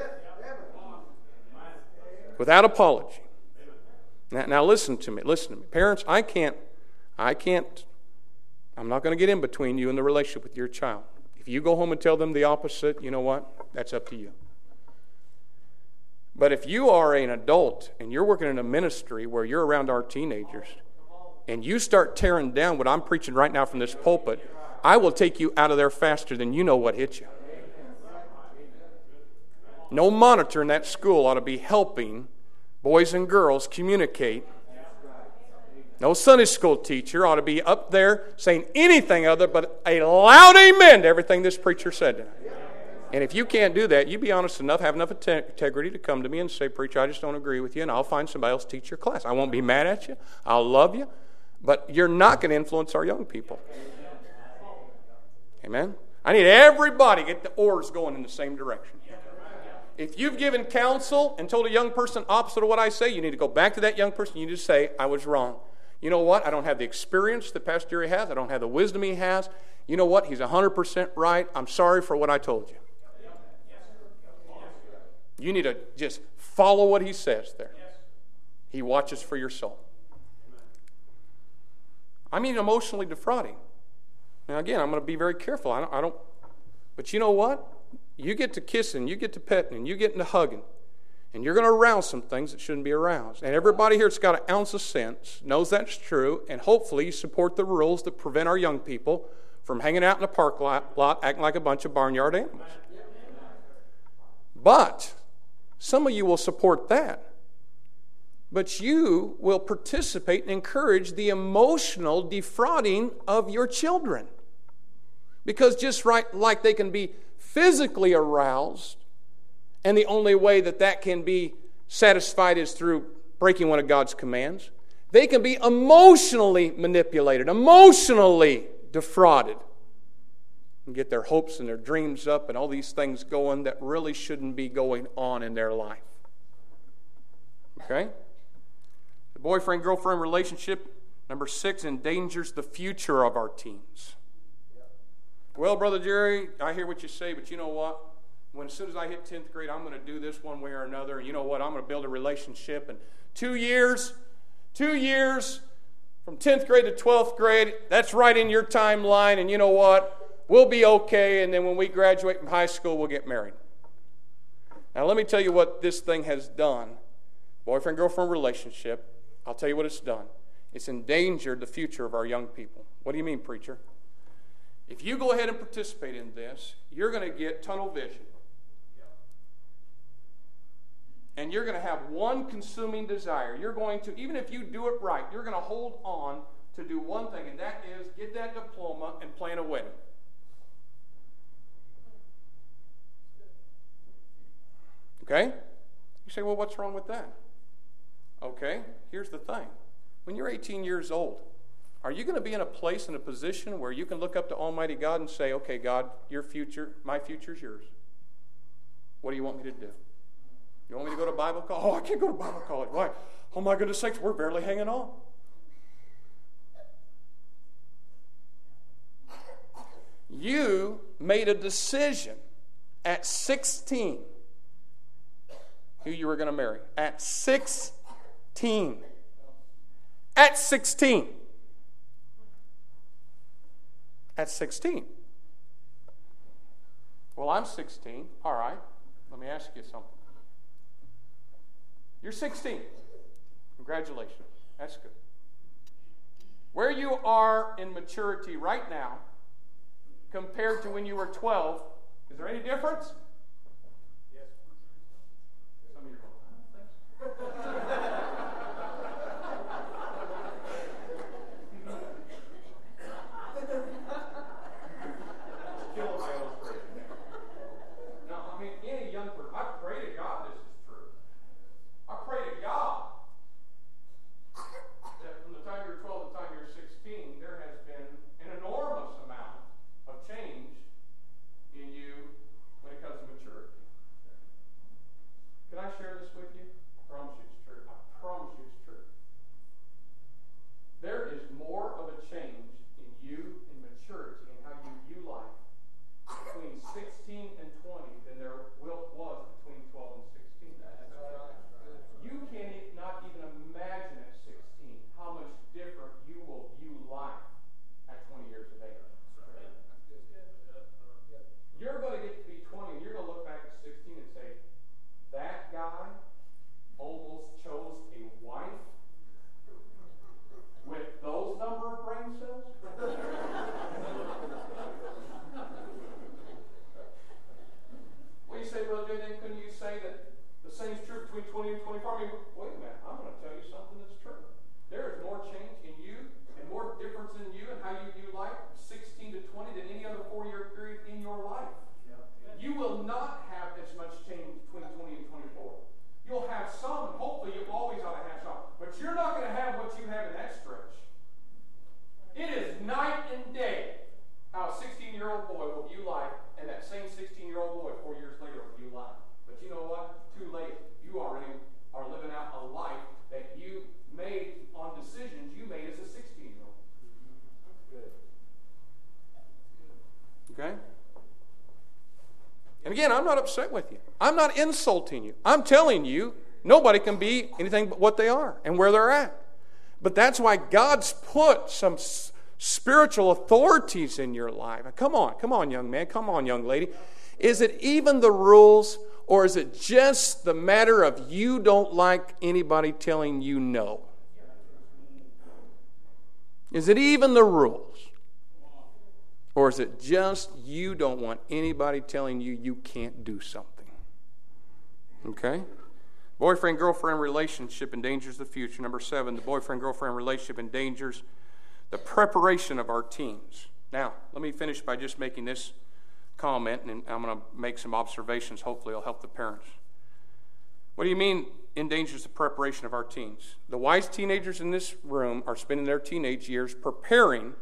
Without apology. Now listen to me. Parents, I'm not going to get in between you and the relationship with your child. If you go home and tell them the opposite, you know what? That's up to you. But if you are an adult and you're working in a ministry where you're around our teenagers and you start tearing down what I'm preaching right now from this pulpit, I will take you out of there faster than you know what hit you. No monitor in that school ought to be helping boys and girls communicate. No Sunday school teacher ought to be up there saying anything other but a loud amen to everything this preacher said tonight. And if you can't do that, you be honest enough, have enough integrity to come to me and say, preacher, I just don't agree with you, and I'll find somebody else to teach your class. I won't be mad at you. I'll love you. But you're not going to influence our young people. Amen? I need everybody to get the oars going in the same direction. If you've given counsel and told a young person opposite of what I say, you need to go back to that young person. You need to say, I was wrong. You know what? I don't have the experience that Pastor Jerry has. I don't have the wisdom he has. You know what? He's 100% right. I'm sorry for what I told you. You need to just follow what he says there. He watches for your soul. I mean emotionally defrauding. Now, again, I'm going to be very careful. I don't. But you know what? You get to kissing, you get to petting, and you get into hugging. And you're going to arouse some things that shouldn't be aroused. And everybody here that's got an ounce of sense knows that's true. And hopefully you support the rules that prevent our young people from hanging out in the park lot acting like a bunch of barnyard animals. But some of you will support that. But you will participate and encourage the emotional defrauding of your children. Because just like they can be physically aroused, and the only way that can be satisfied is through breaking one of God's commands, they can be emotionally manipulated, emotionally defrauded, and get their hopes and their dreams up and all these things going that really shouldn't be going on in their life. Okay? The boyfriend-girlfriend relationship, number 6, endangers the future of our teens. Well, Brother Jerry, I hear what you say, but you know what? As soon as I hit 10th grade, I'm going to do this one way or another. And you know what? I'm going to build a relationship. And 2 years from 10th grade to 12th grade, that's right in your timeline. And you know what? We'll be okay. And then when we graduate from high school, we'll get married. Now, let me tell you what this thing has done. Boyfriend-girlfriend relationship, I'll tell you what it's done. It's endangered the future of our young people. What do you mean, preacher? If you go ahead and participate in this, you're going to get tunnel vision. And you're going to have one consuming desire. You're going to, even if you do it right, you're going to hold on to do one thing, and that is get that diploma and plan a wedding. Okay? You say, well, what's wrong with that? Okay, here's the thing. When you're 18 years old, are you going to be in a place, in a position where you can look up to Almighty God and say, okay, God, your future, my future's yours. What do you want me to do? You want me to go to Bible college? Oh, I can't go to Bible college. Why? Oh, my goodness sakes, we're barely hanging on. You made a decision at 16 who you were going to marry. At 16. At 16. At 16. Well, I'm 16. All right. Let me ask you something. You're 16. Congratulations. That's good. Where you are in maturity right now compared to when you were 12, is there any difference? Yes. Some of you don't. And again, I'm not upset with you. I'm not insulting you. I'm telling you, nobody can be anything but what they are and where they're at. But that's why God's put some spiritual authorities in your life. Come on, young man. Come on, young lady. Is it even the rules, or is it just the matter of you don't like anybody telling you no? Is it even the rules? Or is it just you don't want anybody telling you you can't do something? Okay? Boyfriend-girlfriend relationship endangers the future. Number 7, the boyfriend-girlfriend relationship endangers the preparation of our teens. Now, let me finish by just making this comment, and I'm going to make some observations. Hopefully it'll help the parents. What do you mean endangers the preparation of our teens? The wise teenagers in this room are spending their teenage years preparing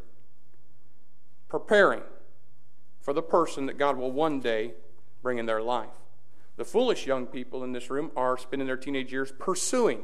for the person that God will one day bring in their life. The foolish young people in this room are spending their teenage years pursuing.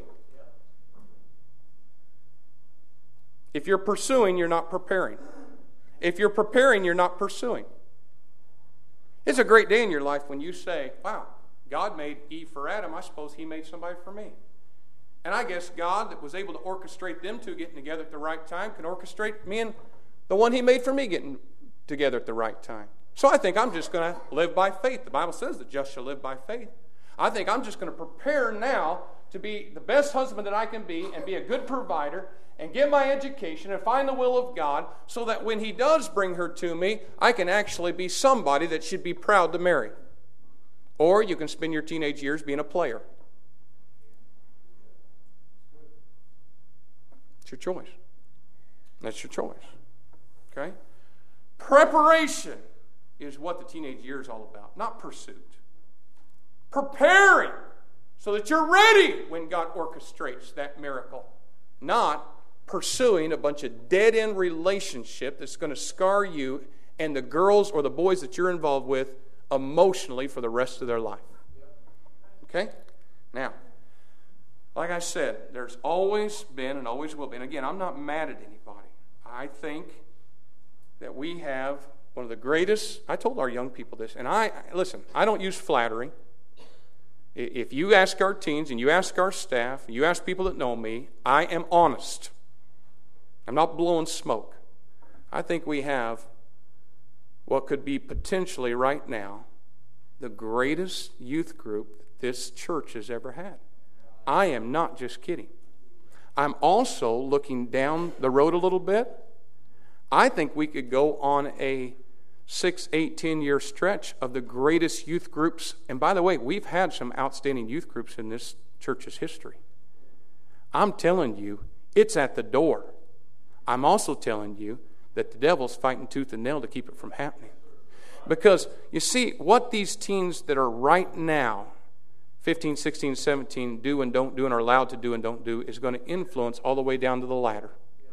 If you're pursuing, you're not preparing. If you're preparing, you're not pursuing. It's a great day in your life when you say, wow, God made Eve for Adam. I suppose he made somebody for me. And I guess God, that was able to orchestrate them two getting together at the right time, can orchestrate me and the one he made for me getting together at the right time. So I think I'm just going to live by faith. The Bible says the just shall live by faith. I think I'm just going to prepare now to be the best husband that I can be and be a good provider and get my education and find the will of God so that when he does bring her to me, I can actually be somebody that should be proud to marry. Or you can spend your teenage years being a player. It's your choice. That's your choice. Okay? Preparation is what the teenage year is all about, not pursuit. Preparing so that you're ready when God orchestrates that miracle. Not pursuing a bunch of dead-end relationship that's going to scar you and the girls or the boys that you're involved with emotionally for the rest of their life. Okay? Now, like I said, there's always been and always will be. And again, I'm not mad at anybody. I think that we have one of the greatest, I told our young people this, and listen, I don't use flattery. If you ask our teens and you ask our staff, and you ask people that know me, I am honest. I'm not blowing smoke. I think we have what could be potentially right now the greatest youth group this church has ever had. I am not just kidding. I'm also looking down the road a little bit. I think we could go on a 6, 8, 10-year stretch of the greatest youth groups. And by the way, we've had some outstanding youth groups in this church's history. I'm telling you, it's at the door. I'm also telling you that the devil's fighting tooth and nail to keep it from happening. Because, you see, what these teens that are right now, 15, 16, 17, do and don't do and are allowed to do and don't do, is going to influence all the way down to the ladder.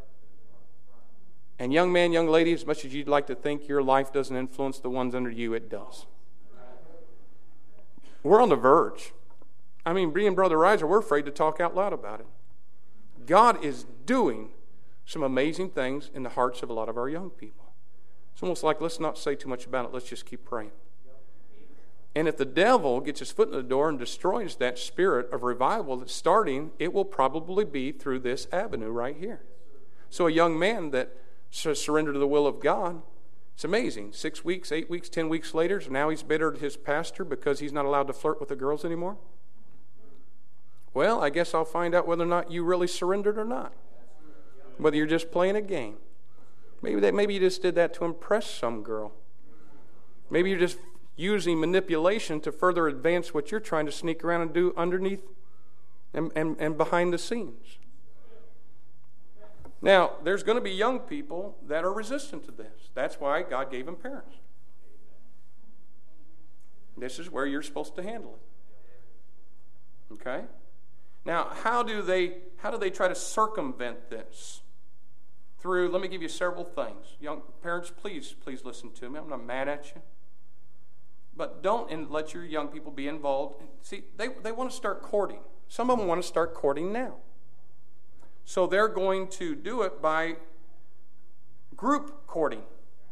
And young man, young lady, as much as you'd like to think your life doesn't influence the ones under you, it does. We're on the verge. I mean, me and Brother Reiser, we're afraid to talk out loud about it. God is doing some amazing things in the hearts of a lot of our young people. It's almost like, let's not say too much about it. Let's just keep praying. And if the devil gets his foot in the door and destroys that spirit of revival that's starting, it will probably be through this avenue right here. So a young man that surrendered to the will of God, it's amazing. 6 weeks, 8 weeks, 10 weeks later, now he's bitter at his pastor because he's not allowed to flirt with the girls anymore. Well, I guess I'll find out whether or not you really surrendered or not. Whether you're just playing a game. Maybe you just did that to impress some girl. Maybe you're just using manipulation to further advance what you're trying to sneak around and do underneath and behind the scenes. Now, there's going to be young people that are resistant to this. That's why God gave them parents. This is where you're supposed to handle it. Okay? Now, how do they try to circumvent this? Let me give you several things. Young parents, please listen to me. I'm not mad at you. But don't let your young people be involved. See, they want to start courting. Some of them want to start courting now. So they're going to do it by group courting.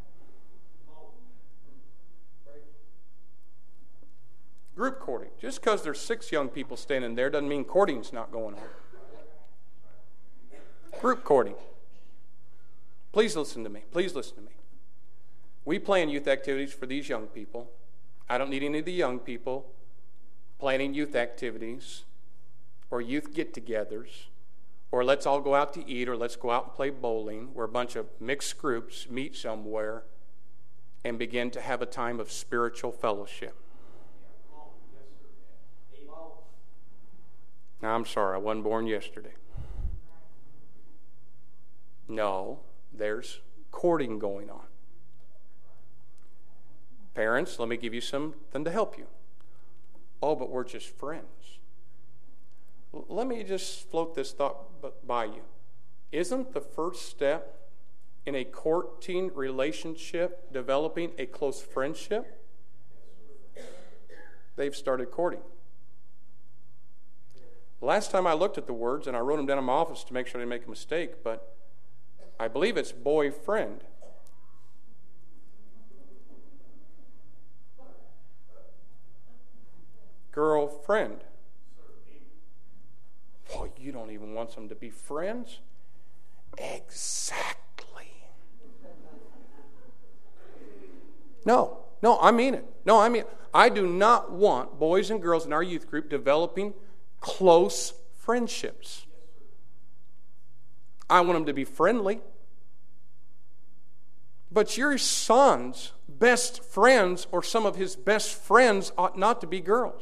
Group courting. Just because there's 6 young people standing there doesn't mean courting's not going on. Group courting. Please listen to me. Please listen to me. We plan youth activities for these young people. I don't need any of the young people planning youth activities or youth get-togethers or let's all go out to eat or let's go out and play bowling, where a bunch of mixed groups meet somewhere and begin to have a time of spiritual fellowship. Now, I'm sorry, I wasn't born yesterday. No, there's courting going on. Parents, let me give you something to help you. Oh, but we're just friends. Let me just float this thought by you. Isn't the first step in a courting relationship developing a close friendship? They've started courting. Last time I looked at the words, and I wrote them down in my office to make sure I didn't make a mistake, but I believe it's boyfriend. Girlfriend. Boy, you don't even want them to be friends? Exactly. No, I mean it. I do not want boys and girls in our youth group developing close friendships. I want them to be friendly. But your son's best friends or some of his best friends ought not to be girls.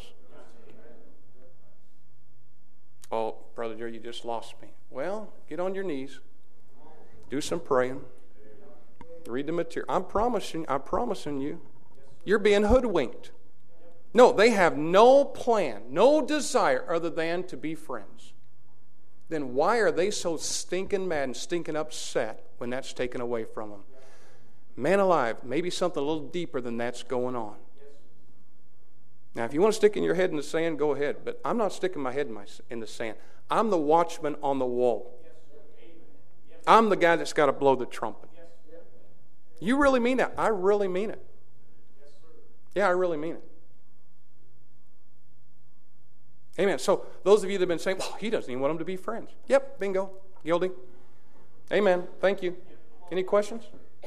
Oh, Brother Jerry, you just lost me. Well, get on your knees. Do some praying. Read the material. I'm promising you, you're being hoodwinked. No, they have no plan, no desire other than to be friends. Then why are they so stinking mad and stinking upset when that's taken away from them? Man alive, maybe something a little deeper than that's going on. Now, if you want to stick your head in the sand, go ahead. But I'm not sticking my head in the sand. I'm the watchman on the wall. I'm the guy that's got to blow the trumpet. You really mean that? I really mean it. Yeah, I really mean it. Amen. So those of you that have been saying, well, he doesn't even want them to be friends. Yep, bingo. Guilty. Amen. Thank you. Any questions?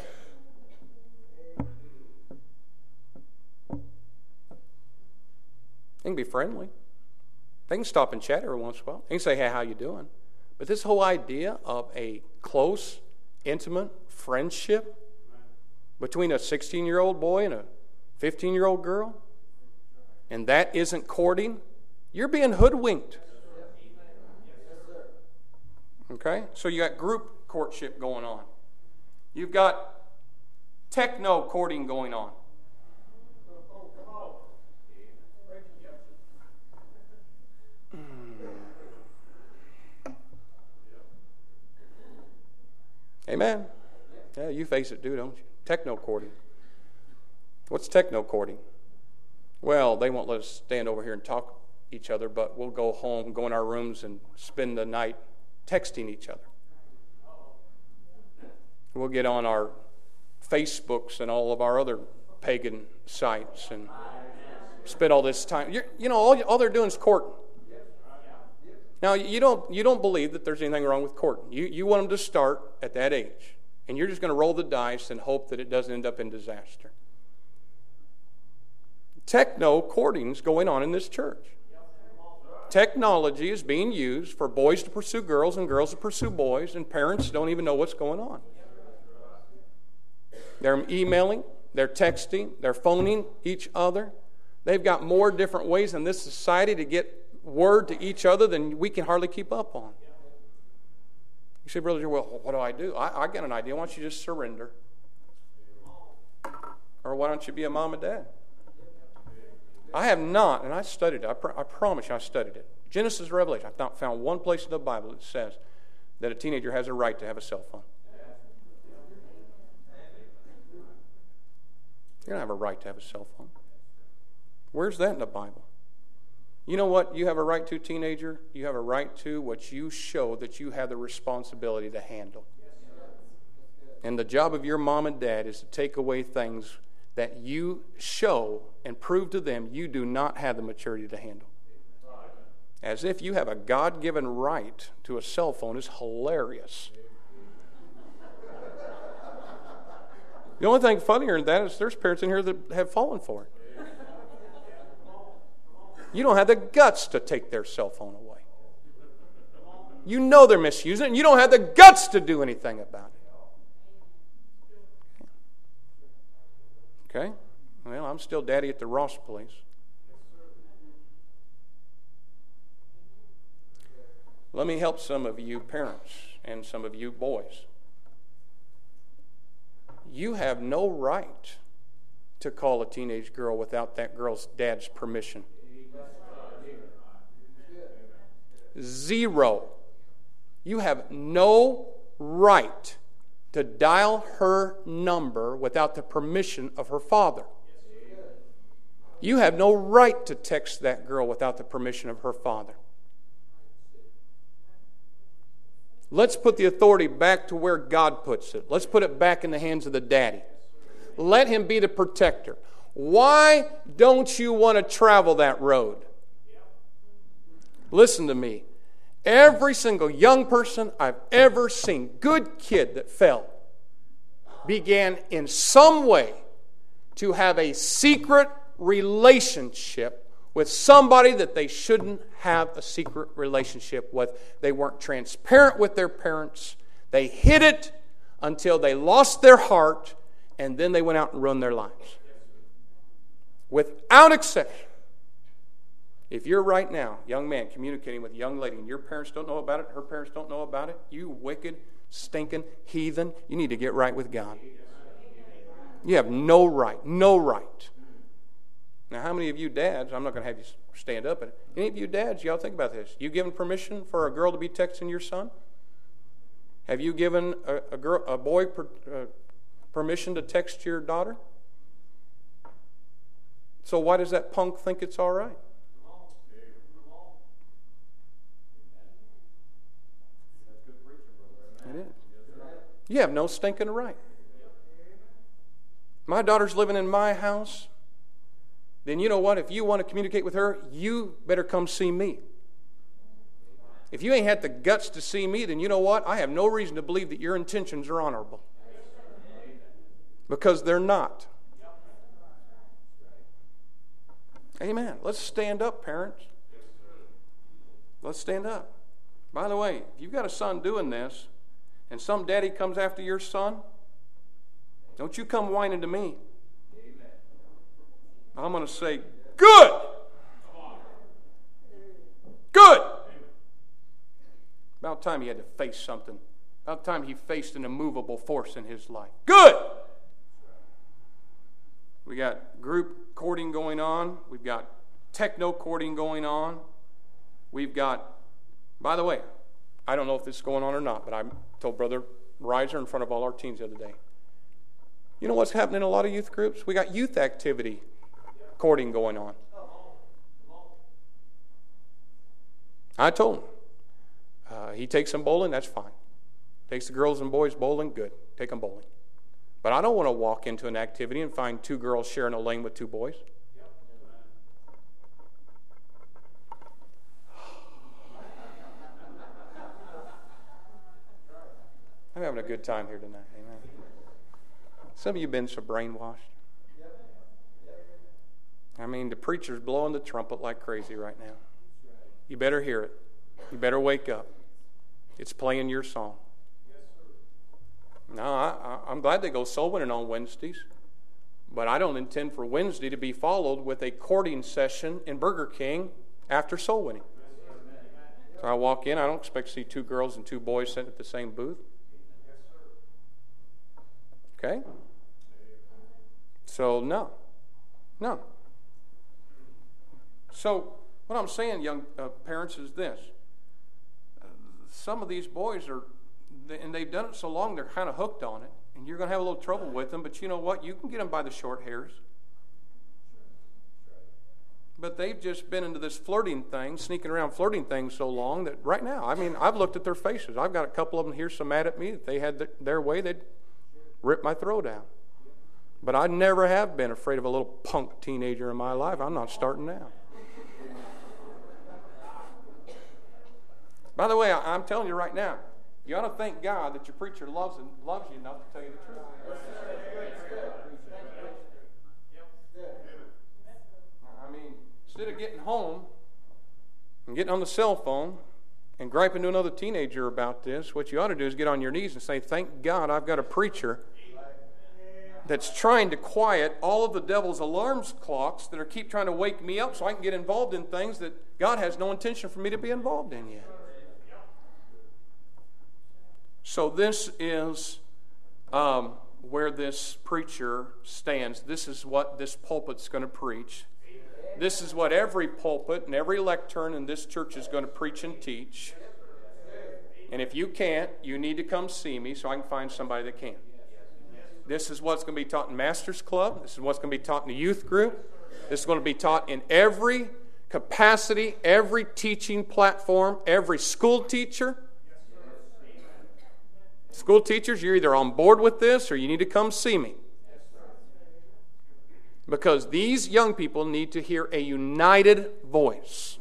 They can be friendly. They can stop and chat every once in a while. They can say, hey, how you doing? But this whole idea of a close, intimate friendship between a 16-year-old boy and a 15-year-old girl, and that isn't courting, you're being hoodwinked. Okay? So you got group courtship going on. You've got techno courting going on. Amen. Yeah, you face it too, don't you? Techno courting. What's techno courting? Well, they won't let us stand over here and talk each other, but we'll go home, go in our rooms, and spend the night texting each other. We'll get on our Facebooks and all of our other pagan sites and spend all this time. All they're doing is courting. Now, you don't believe that there's anything wrong with courting. You want them to start at that age. And you're just going to roll the dice and hope that it doesn't end up in disaster. Techno courting's going on in this church. Technology is being used for boys to pursue girls and girls to pursue boys, and parents don't even know what's going on. They're emailing, they're texting, they're phoning each other. They've got more different ways in this society to get word to each other than we can hardly keep up on. You say, Brother, well, what do? I got an idea. Why don't you just surrender? Or why don't you be a mom and dad? I have not, and I studied it. I promise you I studied it. Genesis, Revelation. I've not found one place in the Bible that says that a teenager has a right to have a cell phone. You don't have a right to have a cell phone. Where's that in the Bible? You know what you have a right to, teenager? You have a right to what you show that you have the responsibility to handle. And the job of your mom and dad is to take away things that you show and prove to them you do not have the maturity to handle. As if you have a God-given right to a cell phone is hilarious. The only thing funnier than that is there's parents in here that have fallen for it. You don't have the guts to take their cell phone away. You know they're misusing it, and you don't have the guts to do anything about it. Okay? Well, I'm still daddy at the Ross place. Let me help some of you parents and some of you boys. You have no right to call a teenage girl without that girl's dad's permission. 0. You have no right to dial her number without the permission of her father. You have no right to text that girl without the permission of her father. Let's put the authority back to where God puts it. Let's put it back in the hands of the daddy. Let him be the protector. Why don't you want to travel that road? Listen to me. Every single young person I've ever seen, good kid that fell, began in some way to have a secret relationship with somebody that they shouldn't have a secret relationship with. They weren't transparent with their parents. They hid it until they lost their heart, and then they went out and ruined their lives. Without exception. If you're right now, young man, communicating with a young lady, and your parents don't know about it, her parents don't know about it, you wicked, stinking heathen, you need to get right with God. You have no right. No right. Now, how many of you dads, I'm not going to have you stand up, but any of you dads, y'all think about this. You given permission for a girl to be texting your son? Have you given a boy permission to text your daughter? So why does that punk think it's all right? It is. You have no stinking right. My daughter's living in my house. Then you know what? If you want to communicate with her, you better come see me. If you ain't had the guts to see me, then you know what? I have no reason to believe that your intentions are honorable. Because they're not. Amen. Let's stand up, parents. Let's stand up. By the way, if you've got a son doing this, and some daddy comes after your son, don't you come whining to me. I'm going to say, good. Good. About time he had to face something. About time he faced an immovable force in his life. Good. We got group courting going on. We've got techno courting going on. We've got, by the way, I don't know if this is going on or not, but I told Brother Reiser in front of all our teens the other day. You know what's happening in a lot of youth groups? We got youth activity courting going on. I told him. He takes them bowling, that's fine. Takes the girls and boys bowling, good. Take them bowling. But I don't want to walk into an activity and find 2 girls sharing a lane with 2 boys. I'm having a good time here tonight. Amen. Some of you have been so brainwashed. I mean, the preacher's blowing the trumpet like crazy right now. You better hear it. You better wake up. It's playing your song. Now, I'm glad they go soul winning on Wednesdays, but I don't intend for Wednesday to be followed with a courting session in Burger King after soul winning. So I walk in, I don't expect to see 2 girls and 2 boys sitting at the same booth. Okay? So, no. So, what I'm saying, young parents, is this. Some of these boys are, and they've done it so long, they're kind of hooked on it. And you're going to have a little trouble with them, but you know what? You can get them by the short hairs. But they've just been into this flirting thing, sneaking around flirting things so long that right now, I mean, I've looked at their faces. I've got a couple of them here so mad at me. If they had their way, they'd rip my throat out. But I never have been afraid of a little punk teenager in my life. I'm not starting now. By the way, I'm telling you right now, you ought to thank God that your preacher loves you enough to tell you the truth. instead of getting home and getting on the cell phone and griping to another teenager about this, what you ought to do is get on your knees and say, thank God I've got a preacher that's trying to quiet all of the devil's alarm clocks that keep trying to wake me up so I can get involved in things that God has no intention for me to be involved in yet. So this is where this preacher stands. This is what this pulpit's going to preach. This is what every pulpit and every lectern in this church is going to preach and teach. And if you can't, you need to come see me so I can find somebody that can. This is what's going to be taught in Master's Club. This is what's going to be taught in the youth group. This is going to be taught in every capacity, every teaching platform, every school teacher. School teachers, you're either on board with this or you need to come see me. Because these young people need to hear a united voice.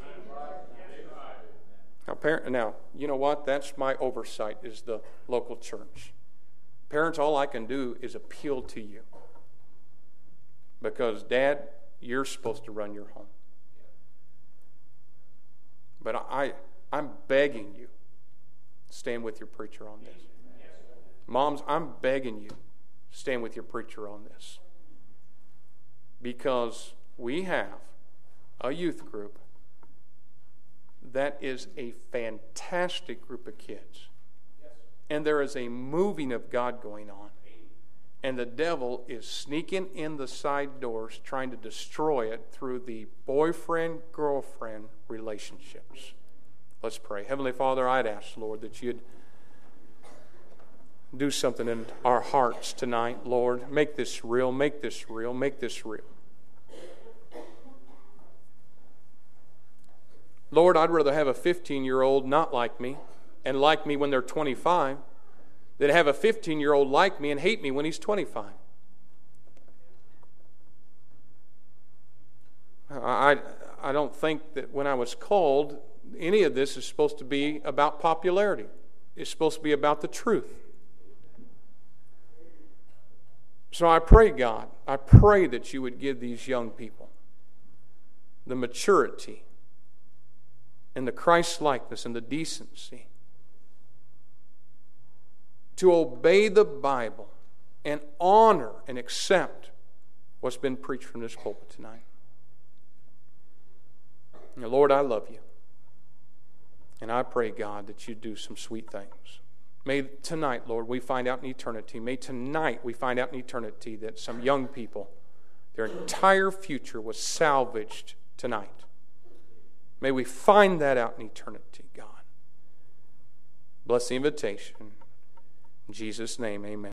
Now, you know what? That's my oversight, is the local church. Parents, all I can do is appeal to you. Because, Dad, you're supposed to run your home. But I'm begging you, stand with your preacher on this. Moms, I'm begging you, stand with your preacher on this. Because we have a youth group that is a fantastic group of kids. And there is a moving of God going on. And the devil is sneaking in the side doors trying to destroy it through the boyfriend-girlfriend relationships. Let's pray. Heavenly Father, I'd ask, Lord, that you'd do something in our hearts tonight, Lord. Make this real, make this real, make this real. Lord, I'd rather have a 15-year-old not like me and like me when they're 25 than have a 15-year-old like me and hate me when he's 25. I don't think that when I was called, any of this is supposed to be about popularity. It's supposed to be about the truth. So I pray, God, I pray that you would give these young people the maturity and the Christ-likeness and the decency to obey the Bible and honor and accept what's been preached from this pulpit tonight. Now, Lord, I love you. And I pray, God, that you do some sweet things. May tonight, Lord, we find out in eternity. May tonight we find out in eternity that some young people, their entire future was salvaged tonight. May we find that out in eternity, God. Bless the invitation. In Jesus' name, amen.